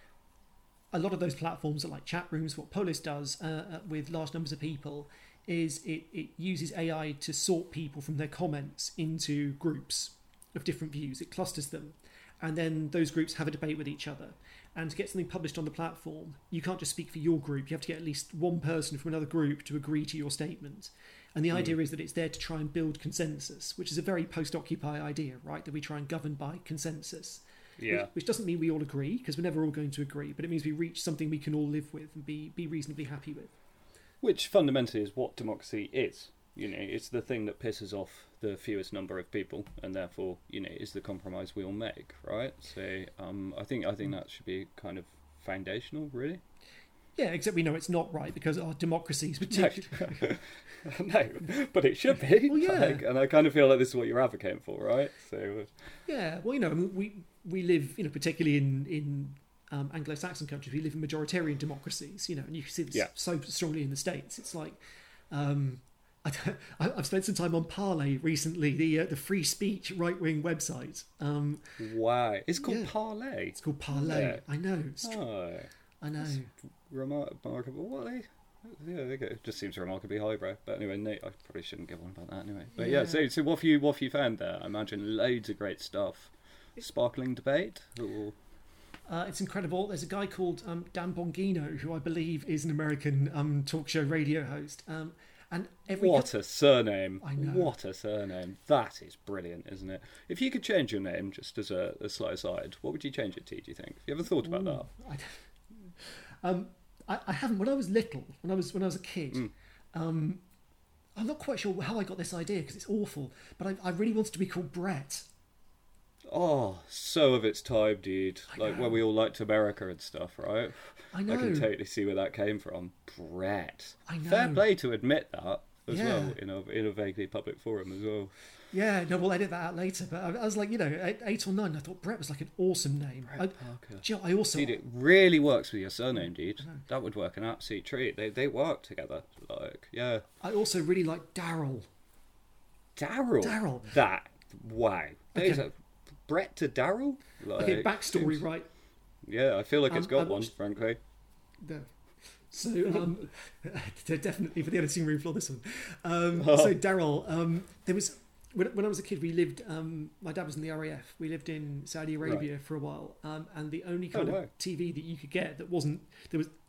a lot of those platforms are like chat rooms. What Polis does uh, uh, with large numbers of people is it, it uses A I to sort people from their comments into groups of different views. It clusters them, and then those groups have a debate with each other. And to get something published on the platform, you can't just speak for your group. You have to get at least one person from another group to agree to your statement. And the idea is that it's there to try and build consensus, which is a very post-Occupy idea, right? That we try and govern by consensus. Yeah. Which, which doesn't mean we all agree, because we're never all going to agree, but it means we reach something we can all live with and be, be reasonably happy with. Which fundamentally is what democracy is. You know, it's the thing that pisses off the fewest number of people, and therefore, you know, is the compromise we all make, right? So, um, I think I think that should be kind of foundational, really. Yeah, except we know it's not right because our democracy is particularly... No, but it should be. Well, yeah. Like, and I kind of feel like this is what you're advocating for, right? So, uh, Yeah, well, you know, I mean, we we live, you know, particularly in in um, Anglo-Saxon countries, we live in majoritarian democracies, you know, and you can see this Yeah. so strongly in the States. It's like, um, I, I- I've spent some time on Parley recently, the uh, the free speech right wing website. Um, wow, it's called Yeah. Parlay. it's called Parley. Yeah. I know, it's tr- Oh, I know. remar- remarkable. What are they? Yeah, there you go. It just seems remarkably highbrow. But anyway, Nate, I probably shouldn't get on about that anyway. But yeah, Yeah. so so what have you what have you found there? I imagine loads of great stuff. Sparkling debate. Or... Uh, it's incredible. There's a guy called um, Dan Bongino, who I believe is an American um, talk show radio host. Um, and every What a surname! I know. What a surname! That is brilliant, isn't it? If you could change your name, just as a, a slight aside, what would you change it to? Do you think? Have you ever thought about that? I, um, I, I haven't. When I was little, when I was when I was a kid, Mm. um, I'm not quite sure how I got this idea because it's awful. But I, I really wanted to be called Brett. Oh, so of its time, dude. I Like know. when we all liked America and stuff, right? I know. I can totally see where that came from. Brett. I know. Fair play to admit that as Yeah. well in a in a vaguely public forum as well. Yeah, no, we'll edit that out later. But I, I was like, you know, eight, eight or nine. I thought Brett was like an awesome name. I, Brett Parker. do you know, I also Dude, it really works with your surname, dude. That would work an absolute treat. They they work together. Like, yeah. I also really like Daryl. Daryl. Daryl. That wow. There's Okay. a Brett to Daryl. Like, Okay, backstory, seems- right? Yeah, I feel like it's Um, got I one, watched- frankly. No. So um, definitely for the editing room floor this one. Um, Oh. So Daryl, um, there was when, when I was a kid, we lived. Um, my dad was in the R A F. We lived in Saudi Arabia for a while, um, and the only kind Oh, of wow. T V that you could get that wasn't there was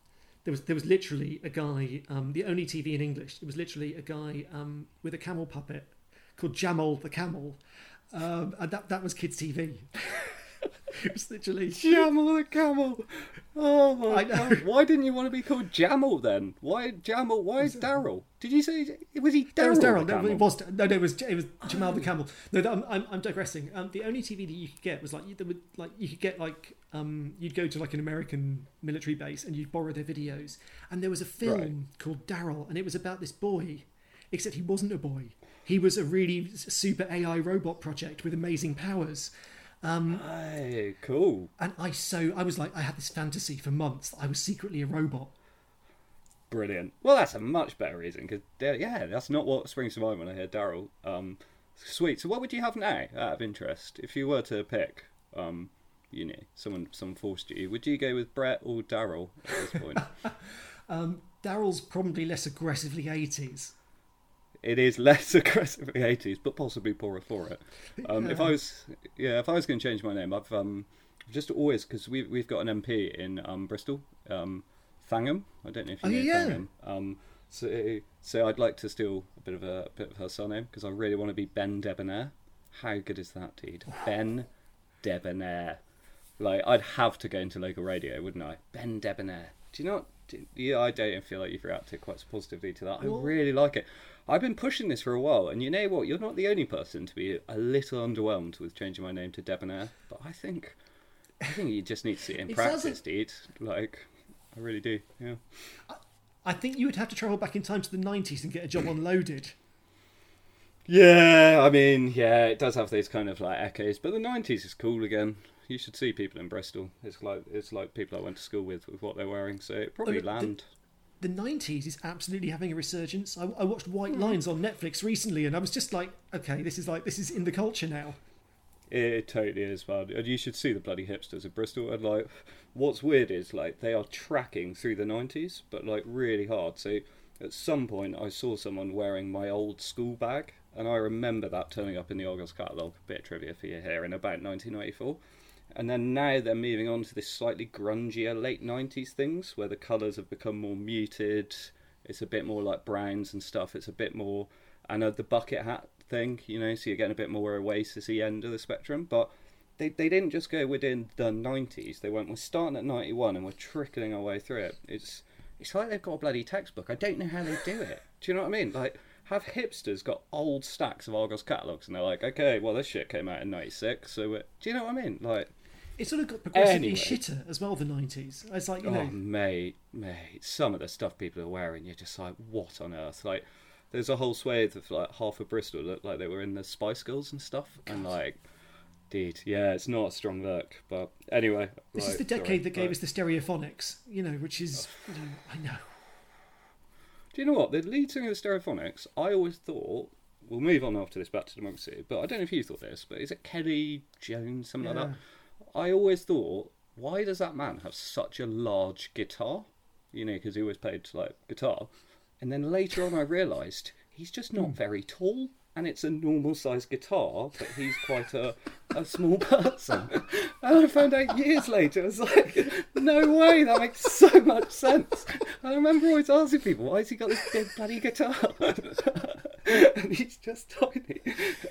there was there was literally a guy, um, the only T V in English. It was literally a guy um, with a camel puppet called Jamal the Camel, um, and that that was kids' T V. It was literally Jamal the Camel. Oh my I know. god! Why didn't you want to be called Jamal then? Why Jamal? Why is Daryl? Did you say was he Daryl? That was Daryl. the No, Camel? it was no, no, it was it was Jamal the Camel. No, I'm I'm, I'm digressing. Um, the only T V that you could get was like you, there would, like you could get like um, you'd go to like an American military base and you'd borrow their videos, and there was a film Right. called Daryl, and it was about this boy, except he wasn't a boy. He was a really super A I robot project with amazing powers. Um, Hey, cool. and I so I was like I had this fantasy for months that I was secretly a robot. Brilliant. Well, that's a much better reason because yeah, that's not what springs to mind when I hear Daryl. Um, sweet. So, what would you have now, out of interest, if you were to pick? Um, you know, someone someone forced you. Would you go with Brett or Daryl at this point? Um, Daryl's probably less aggressively eighties. It is less aggressively eighties, but possibly poorer for it. Um, Yeah. If I was, yeah, if I was going to change my name, I've um, just always because we we've got an M P in um, Bristol, um, Thangham. I don't know if you Oh, know yeah. Thangham. Um, so so I'd like to steal a bit of a, a bit of her surname because I really want to be Ben Debonair. How good is that, dude? Ben Debonair. Like I'd have to go into local radio, wouldn't I? Ben Debonair. Do you not? Do, yeah, I don't feel like you've reacted quite so positively to that. I Well- really like it. I've been pushing this for a while, and you know what? You're not the only person to be a little underwhelmed with changing my name to Debonair. But I think, I think you just need to see it in It practice, doesn't- dude. Like, I really do. Yeah. I think you would have to travel back in time to the nineties and get a job on Loaded. Yeah, I mean, yeah, it does have these kind of like echoes, but the nineties is cool again. You should see people in Bristol. It's like it's like people I went to school with with what they're wearing, so it probably Oh, the- land. The nineties is absolutely having a resurgence. I, I watched White Hmm. Lines on Netflix recently, and I was just like, okay, this is like this is in the culture now. It totally is, man. And you should see the bloody hipsters of Bristol. And like, what's weird is like they are tracking through the nineties, but like really hard. So at some point, I saw someone wearing my old school bag, and I remember that turning up in the Argos catalogue. Bit of trivia for you here in about nineteen ninety-four. And then now they're moving on to this slightly grungier late nineties things, where the colours have become more muted. It's a bit more like browns and stuff. It's a bit more, and uh, the bucket hat thing, you know, so you're getting a bit more Oasis-y end of the spectrum. But they they didn't just go within the nineties. They went, we're starting at ninety-one and we're trickling our way through it. It's it's like they've got a bloody textbook. I don't know how they do it. Do you know what I mean? Like, have hipsters got old stacks of Argos catalogues and they're like, okay, well, this shit came out in ninety-six, so uh, do you know what I mean? Like, It sort of got progressively Anyway. shitter as well. The nineties. It's like you oh, know, mate, mate, some of the stuff people are wearing, you're just like, what on earth? Like, there's a whole swathe of like half of Bristol looked like they were in the Spice Girls and stuff, and like, dude, yeah, it's not a strong look. But anyway, this right, is the decade sorry, that gave right. us the Stereophonics. You know, which is you know, I know. Do you know what? The lead singer of the Stereophonics, I always thought, we'll move on after this back to democracy, but I don't know if you thought this, but is it Kelly Jones, something Yeah. like that? I always thought, why does that man have such a large guitar? You know, because he always played like guitar. And then later on I realised he's just not very tall, and it's a normal sized guitar, but he's quite a, a small person. And I found out years later, I was like, no way, that makes so much sense. I remember always asking people, why has he got this big bloody guitar? And he's just tiny.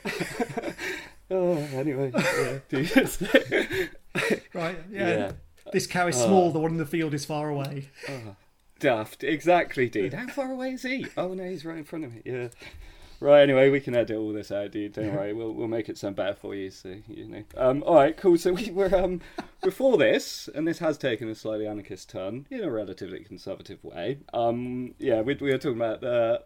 Oh, anyway, yeah, do you say? Right? Yeah. Yeah. This cow is small. The one in the field is far away. Daft, exactly, dude. How far away is he? Oh no, he's right in front of me. Yeah. Right. Anyway, we can edit all this out, dude. Don't worry. We'll we'll make it sound better for you. So you know. Um. All right. Cool. So we were um before this, and this has taken a slightly anarchist turn in a relatively conservative way. Um. Yeah. We we were talking about the.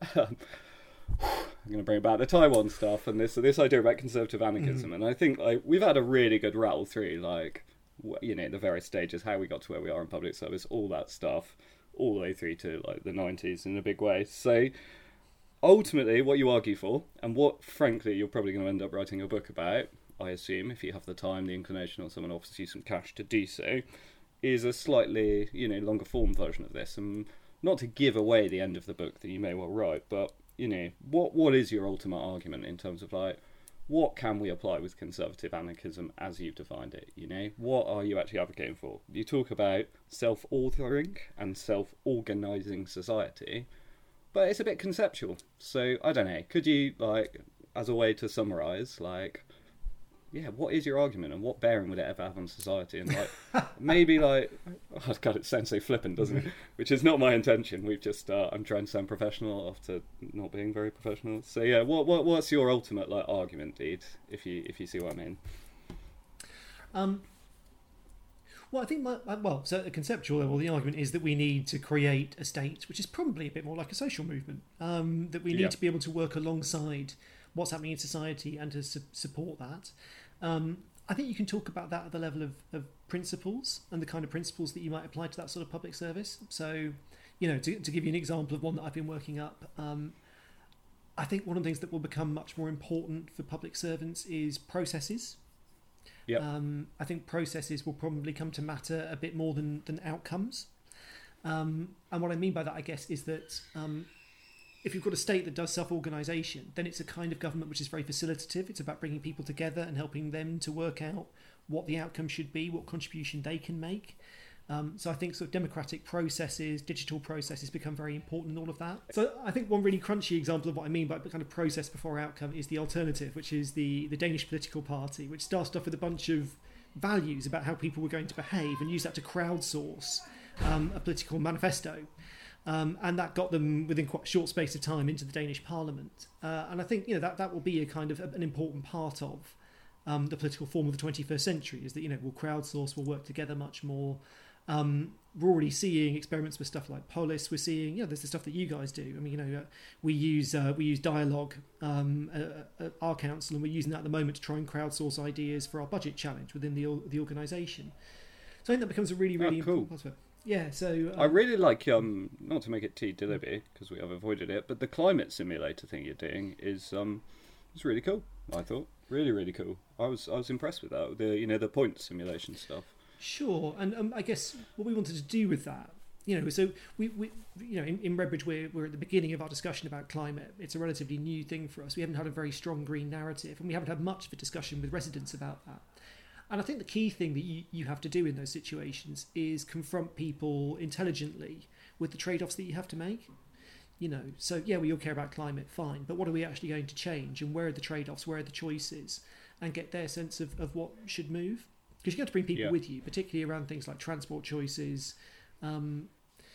I'm going to bring back the Taiwan stuff and this this idea about conservative anarchism, Mm. and I think like we've had a really good rattle through like wh- you know the various stages, how we got to where we are in public service, all that stuff, all the way through to like the nineties in a big way. So ultimately, what you argue for, and what frankly you're probably going to end up writing a book about, I assume, if you have the time, the inclination, or someone offers you some cash to do so, is a slightly you know longer form version of this, and not to give away the end of the book that you may well write, but you know, what what is your ultimate argument in terms of like what can we apply with conservative anarchism as you've defined it? You know, what are you actually advocating for? You talk about self-authoring and self-organising society, but it's a bit conceptual. So I don't know. Could you, like, as a way to summarise, like, yeah, what is your argument and what bearing would it ever have on society? And like, maybe like, oh God, it sounds so flippant, doesn't it? Which is not my intention. We've just, uh, I'm trying to sound professional after not being very professional. So yeah, what what what's your ultimate like argument, Deed? If you if you see what I mean. Um. Well, I think my, well, so at a conceptual level, the argument is that we need to create a state which is probably a bit more like a social movement. Um, that we need Yeah. to be able to work alongside what's happening in society and to su- support that. Um, I think you can talk about that at the level of, of principles and the kind of principles that you might apply to that sort of public service. So, you know, to, to give you an example of one that I've been working up, um, I think one of the things that will become much more important for public servants is processes. Yep. Um, I think processes will probably come to matter a bit more than, than outcomes. Um, and what I mean by that, I guess, is that um, if you've got a state that does self-organisation, then it's a kind of government which is very facilitative. It's about bringing people together and helping them to work out what the outcome should be, what contribution they can make. Um, so I think sort of democratic processes, digital processes become very important in all of that. So I think one really crunchy example of what I mean by kind of process before outcome is the alternative, which is the, the Danish political party, which started off with a bunch of values about how people were going to behave and use that to crowdsource um, a political manifesto. Um, and that got them within quite a short space of time into the Danish parliament. Uh, and I think you know that, that will be a kind of an important part of um, the political form of the twenty-first century, is that you know we'll crowdsource, we'll work together much more. Um, we're already seeing experiments with stuff like Polis. We're seeing, you know, there's the stuff that you guys do. I mean, you know, uh, we use uh, we use Dialogue um, at, at our council, and we're using that at the moment to try and crowdsource ideas for our budget challenge within the the organisation. So I think that becomes a really really Oh, cool. important part of it. Yeah, so um, I really like, um, not to make it too deliberate, because we have avoided it, but the climate simulator thing you're doing is um, it's really cool. I thought really, really cool. I was I was impressed with that. The you know the point simulation stuff. Sure, and um, I guess what we wanted to do with that, you know, so we, we you know, in, in Redbridge we're we're at the beginning of our discussion about climate. It's a relatively new thing for us. We haven't had a very strong green narrative, and we haven't had much of a discussion with residents about that. And I think the key thing that you, you have to do in those situations is confront people intelligently with the trade-offs that you have to make. You know, so yeah, we all care about climate, fine, but what are we actually going to change, and where are the trade-offs, where are the choices, and get their sense of, of what should move. Because you have to bring people Yeah. with you, particularly around things like transport choices. Um,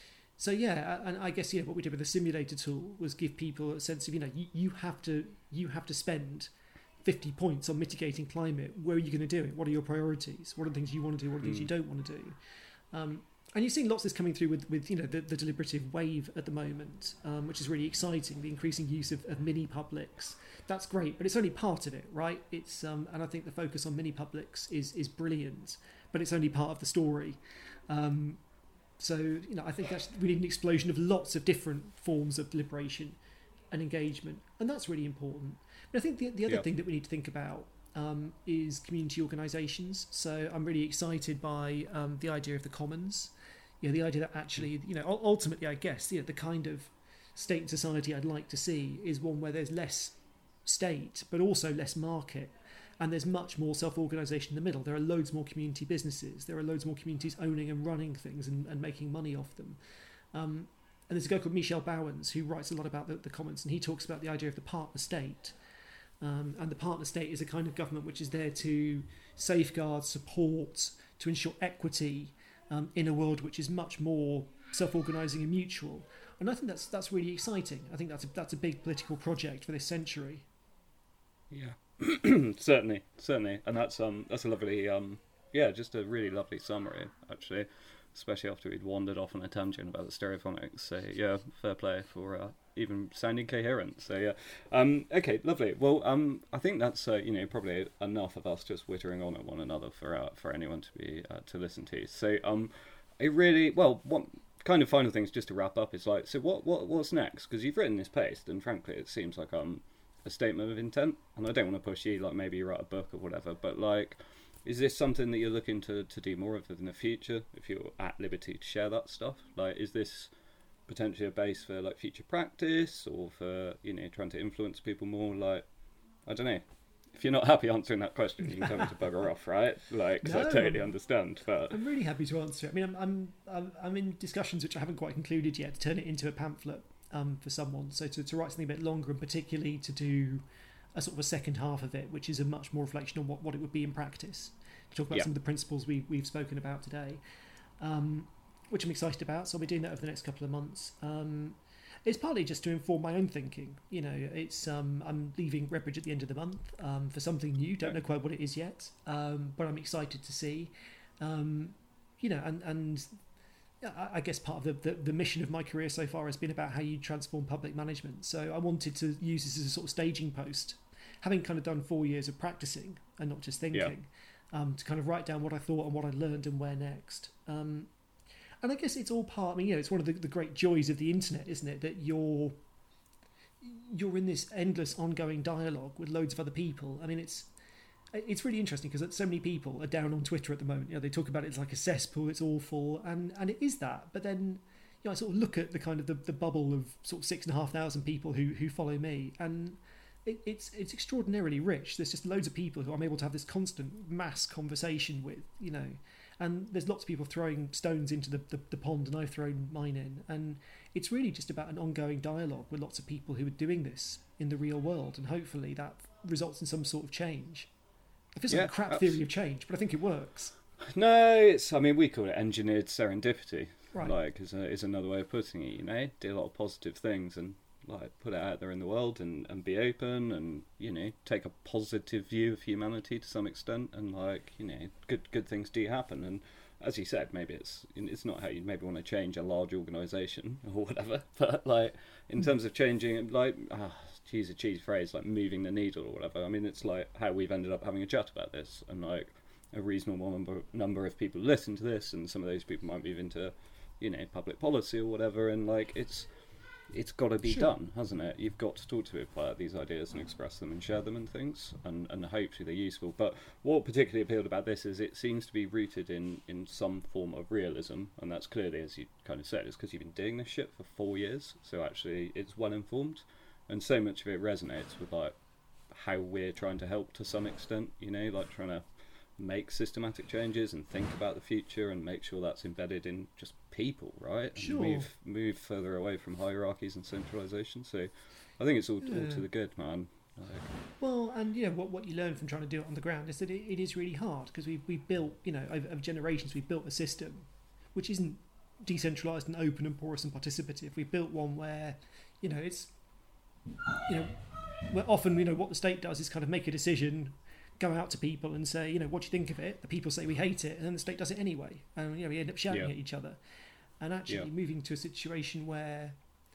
so yeah, and I guess yeah, what we did with the simulator tool was give people a sense of you know you, you have to you have to spend fifty points on mitigating climate. Where are you going to do it? What are your priorities? What are the things you want to do? What are the things Mm. you don't want to do? Um, and you're seeing lots of this coming through with, with you know the, the deliberative wave at the moment, um, which is really exciting. The increasing use of, of mini publics. That's great, but it's only part of it, right? It's um, and I think the focus on mini publics is is brilliant, but it's only part of the story. Um, so you know, I think that's we need an explosion of lots of different forms of deliberation and engagement, and that's really important. But I think the the other Yeah. thing that we need to think about um, is community organisations. So I'm really excited by um, the idea of the commons. You know, the idea that actually, you know, ul- ultimately, I guess, you know, the kind of state and society I'd like to see is one where there's less state, but also less market, and there's much more self-organisation in the middle. There are loads more community businesses. There are loads more communities owning and running things and, and making money off them. Um, and there's a guy called Michel Bowens who writes a lot about the, the commons, and he talks about the idea of the partner state. Um, and the partner state is a kind of government which is there to safeguard, support, to ensure equity um, in a world which is much more self-organising and mutual. And I think that's that's really exciting. I think that's a, that's a big political project for this century. Yeah, certainly, certainly, and that's um that's a lovely um yeah just a really lovely summary actually, especially after we'd wandered off on a tangent about the stereophonics. So yeah, fair play for uh, even sounding coherent. So yeah, um okay, lovely. Well, um I think that's uh, you know probably enough of us just whittering on at one another for uh, for anyone to be uh, to listen to. So um it really well one kind of final things just to wrap up is like so what what what's next, because you've written this post and frankly it seems like um. a statement of intent, and I don't want to push you like maybe you write a book or whatever, but like is this something that you're looking to, to do more of in the future if you're at liberty to share that stuff? Like is this potentially a base for like future practice or for you know trying to influence people more? Like I don't know, if you're not happy answering that question, you can tell me to bugger off, right? Like, 'cause No, I totally I'm- understand. But I'm really happy to answer it. I mean, I'm I'm I'm, I'm in discussions which I haven't quite concluded yet to turn it into a pamphlet um, for someone. So to, to write something a bit longer, and particularly to do a sort of a second half of it, which is a much more reflection on what, what it would be in practice. To talk about Yeah. some of the principles we we've spoken about today, um, which I'm excited about. So I'll be doing that over the next couple of months. Um, It's partly just to inform my own thinking. You know, it's um, I'm leaving Redbridge at the end of the month um, for something new. Don't know quite what it is yet, um, but I'm excited to see. Um, you know, and and I I guess part of the, the the mission of my career so far has been about how you transform public management. So I wanted to use this as a sort of staging post, having kind of done four years of practicing and not just thinking, um, to kind of write down what I thought and what I learned and where next. Um, And I guess it's all part. I mean, you know, it's one of the, the great joys of the internet, isn't it? That you're you're in this endless, ongoing dialogue with loads of other people. I mean, it's it's really interesting because so many people are down on Twitter at the moment. You know, they talk about it as like a cesspool. It's awful, and and it is that. But then, you know, I sort of look at the kind of the, the bubble of sort of six and a half thousand people who who follow me, and it, it's it's extraordinarily rich. There's just loads of people who I'm able to have this constant mass conversation with. You know. And there's lots of people throwing stones into the, the, the pond, and I've thrown mine in. And it's really just about an ongoing dialogue with lots of people who are doing this in the real world. And hopefully that results in some sort of change. It feels Yeah, like a crap abs- theory of change, but I think it works. no, it's. I mean, we call it engineered serendipity. Right. Like, is a, is another way of putting it. You know, do a lot of positive things and like put it out there in the world and, and be open and you know take a positive view of humanity to some extent and like you know good good things do happen. And as you said, maybe it's it's not how you maybe want to change a large organisation or whatever, but like in terms of changing like ah, choose a cheesy phrase like moving the needle or whatever. I mean, it's like how we've ended up having a chat about this, and like a reasonable number number of people listen to this, and some of those people might move into you know public policy or whatever, and like it's it's got to be Sure. done, hasn't it? You've got to talk to people about these ideas and express them and share them and things, and, and hopefully they're useful. But what particularly appealed about this is it seems to be rooted in, in some form of realism, and that's clearly, as you kind of said, is because you've been doing this shit for four years, so actually it's well informed, and so much of it resonates with like how we're trying to help to some extent, you know, like trying to make systematic changes and think about the future and make sure that's embedded in just people, right? And Sure. move move further away from hierarchies and centralisation. So I think it's all, all Yeah. to the good, man. Like, Well, and you know what what you learn from trying to do it on the ground is that it, it is really hard because we we built you know over, over generations we've built a system which isn't decentralized and open and porous and participative. We built one where you know it's you know where often you know what the state does is kind of make a decision, go out to people and say you know what do you think of it. The people say we hate it, and then the state does it anyway, and you know we end up shouting Yeah. at each other. And actually Yeah. moving to a situation where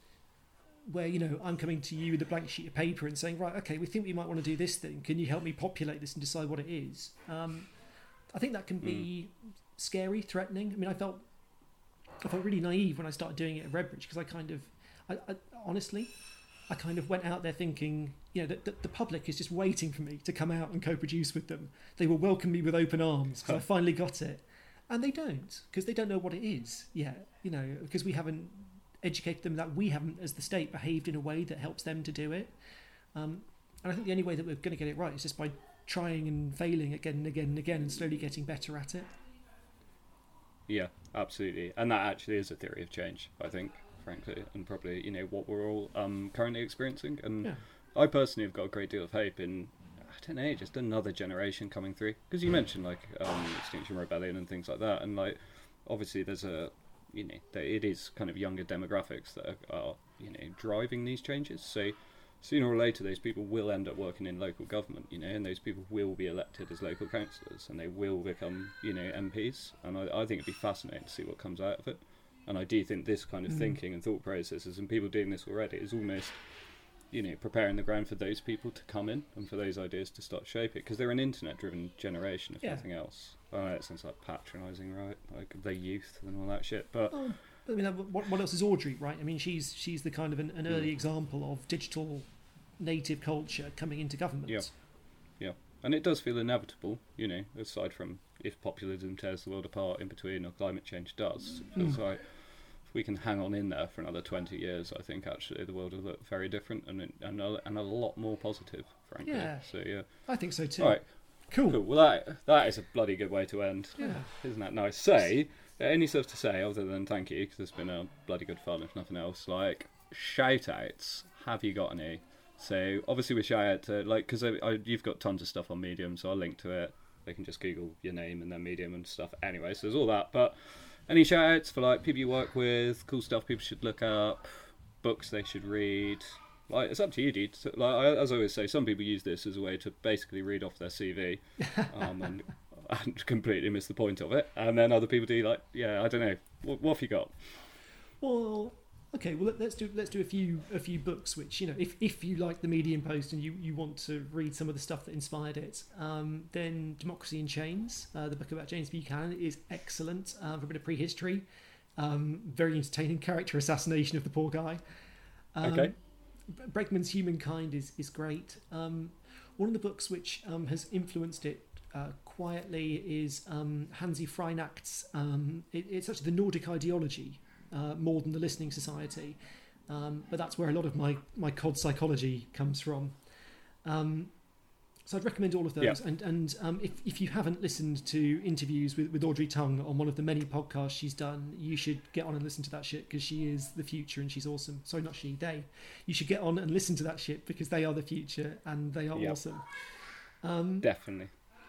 where you know I'm coming to you with a blank sheet of paper and saying, right, okay, we think we might want to do this thing. Can you help me populate this and decide what it is? Um, I think that can be scary, threatening. I mean, I felt I felt really naive when I started doing it at Redbridge because I kind of, I, I honestly, I kind of went out there thinking, you know, that, that the public is just waiting for me to come out and co-produce with them. They will welcome me with open arms because I finally got it, and they don't because they don't know what it is yet. You know, because we haven't educated them, that we haven't, as the state, behaved in a way that helps them to do it. Um, and I think the only way that we're going to get it right is just by trying and failing again and again and again and slowly getting better at it. yeah, absolutely. And that actually is a theory of change, I think, frankly, and probably, you know, what we're all um, currently experiencing. And Yeah. I personally have got a great deal of hope in, I don't know, just another generation coming through. Because you mentioned, like, um, Extinction Rebellion and things like that. And, like, obviously there's a, you know, there- it is kind of younger demographics that are, are, you know, driving these changes. So sooner or later, those people will end up working in local government, you know, and those people will be elected as local councillors, and they will become, you know, M Ps. And I, I think it'd be fascinating to see what comes out of it. And I do think this kind of Mm. thinking and thought processes, and people doing this already, is almost, you know, preparing the ground for those people to come in and for those ideas to start shape it, because they're an internet-driven generation, if Yeah. nothing else. I know it sounds like patronising, right? Like the youth and all that shit, but Well, I mean, what, what else is Audrey, right? I mean, she's she's the kind of an, an early example of digital native culture coming into government. Yeah. yeah, and it does feel inevitable, you know, aside from if populism tears the world apart in between or climate change does. It feels like we can hang on in there for another twenty years, I think actually the world will look very different and and a, and a lot more positive, frankly. Yeah. So yeah, I think so too. all right, Cool. cool. Well, that that is a bloody good way to end. Yeah. Isn't that nice? Say any stuff to say other than thank you, because it's been a bloody good fun if nothing else. Like shout outs. Have you got any? So obviously we shout out to like because I, I, you've got tons of stuff on Medium, so I'll link to it. They can just Google your name and then Medium and stuff. Anyway, so there's all that, but. Any shout-outs for like people you work with, cool stuff people should look up, books they should read? Like it's up to you, dude. So, like I, as I always say, some people use this as a way to basically read off their C V um, and, and completely miss the point of it. And then other people do like, yeah, I don't know. What, what have you got? Well, okay. Well, let's do let's do a few a few books. Which you know, if, if you like the Medium post and you, you want to read some of the stuff that inspired it, um, then Democracy in Chains, uh, the book about James Buchanan, is excellent uh, for a bit of prehistory. Um, very entertaining character assassination of the poor guy. Um, Okay. Bregman's Humankind is is great. Um, one of the books which um, has influenced it uh, quietly is um, Hansi Freinacht's. Um, it, it's actually the Nordic ideology. Uh, more than the Listening Society, um, but that's where a lot of my, my cod psychology comes from. Um, so I'd recommend all of those. Yeah. And and um, if if you haven't listened to interviews with, with Audrey Tongue on one of the many podcasts she's done, you should get on and listen to that shit because she is the future and she's awesome. Sorry, not she, they. You should get on and listen to that shit because they are the future and they are Yep. awesome. Um, Definitely.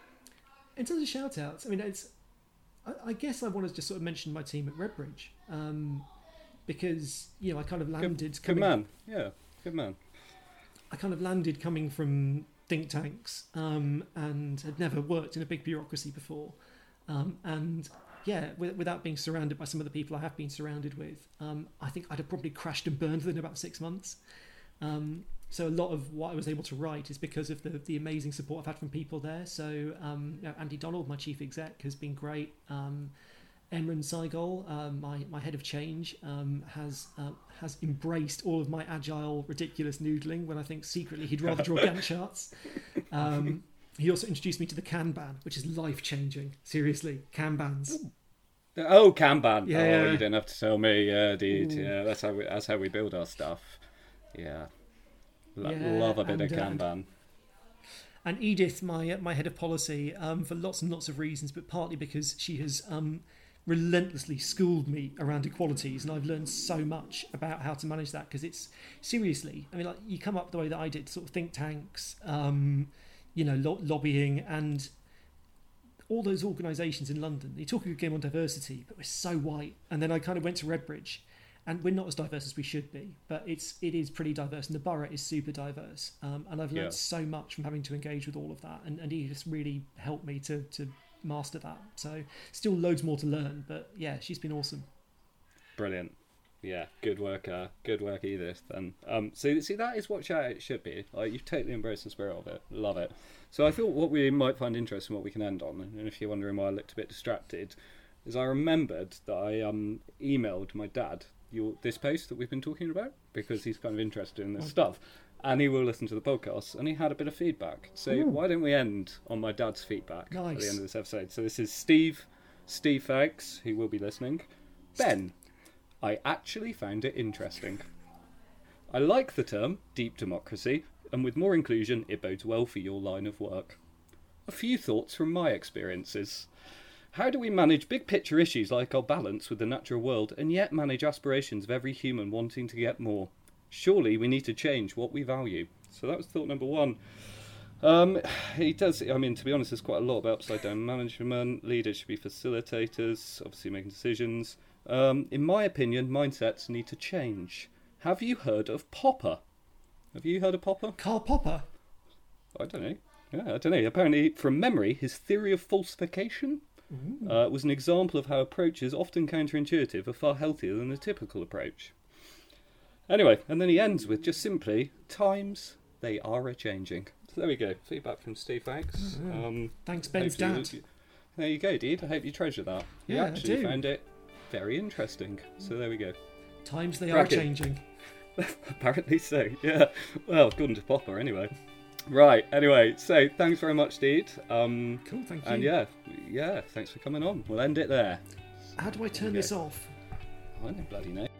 in terms of shout outs, I mean, it's. I, I guess I want to just sort of mention my team at Redbridge. Um, because you know I kind of landed. Good, good coming, man. Yeah, good man. I kind of landed coming from think tanks um, and had never worked in a big bureaucracy before, um, and yeah, with, without being surrounded by some of the people I have been surrounded with, um, I think I'd have probably crashed and burned within about six months. Um, so a lot of what I was able to write is because of the the amazing support I've had from people there. So um, you know, Andy Donald, my chief exec, has been great. Um, Emran Seigel, um, my my head of change, um, has uh, has embraced all of my agile, ridiculous noodling when I think secretly he'd rather draw Gantt charts. Um, he also introduced me to the Kanban, which is life changing. Seriously, Kanbans. Oh, Kanban. Yeah, Oh, yeah. you didn't have to tell me. Yeah, dude. Ooh. Yeah, that's how we that's how we build our stuff. Yeah, Lo- Yeah, love a bit and, of uh, Kanban. And Edith, my uh, my head of policy, um, for lots and lots of reasons, but partly because she has um, relentlessly schooled me around equalities, and I've learned so much about how to manage that. Because it's seriously, I mean, like you come up the way that I did, sort of think tanks, um, you know, lo- lobbying, and all those organisations in London. You talk a good game on diversity, but we're so white. And then I kind of went to Redbridge. And we're not as diverse as we should be, but it's it is pretty diverse, and the borough is super diverse. Um, and I've learned Yeah. so much from having to engage with all of that, and, and he just really helped me to to master that. So still loads more to learn, but yeah, she's been awesome. Brilliant. Yeah, good work, uh, good work, Edith. And um, so see, that is what Shout Out should be. Like you've totally embraced the spirit of it. Love it. So I thought what we might find interesting, what we can end on, and if you're wondering why I looked a bit distracted, is I remembered that I um emailed my dad your this post that we've been talking about because he's kind of interested in this stuff, and he will listen to the podcast, and he had a bit of feedback. So Ooh. why don't we end on my dad's feedback at Nice. the end of this episode? So this is Steve, Steve Fags, who will be listening. Ben, I actually found it interesting. I like the term deep democracy, and with more inclusion, it bodes well for your line of work. A few thoughts from my experiences. How do we manage big picture issues like our balance with the natural world and yet manage aspirations of every human wanting to get more? Surely we need to change what we value. So that was thought number one. Um, he does, I mean, to be honest, there's quite a lot about upside down management. Leaders should be facilitators, obviously making decisions. Um, in my opinion, mindsets need to change. Have you heard of Popper? Have you heard of Popper? Karl Popper. I don't know. Yeah, I don't know. Apparently, from memory, his theory of falsification uh, was an example of how approaches often counterintuitive are far healthier than the typical approach. Anyway, and then he ends with just simply, times they are a-changing. So there we go. Feedback from Steve Fags. Um, Thanks, Ben's hope you- dad. there you go, dude. I hope you treasure that. You Yeah, I actually do. found it very interesting. So there we go. Times they Cracking. are changing. Apparently so, yeah. Well, according to Popper, anyway. Right, anyway, so thanks very much, Deed. Um, Cool, thank you. and yeah, yeah, thanks for coming on. We'll end it there. How do I turn Okay. this off? When the bloody name.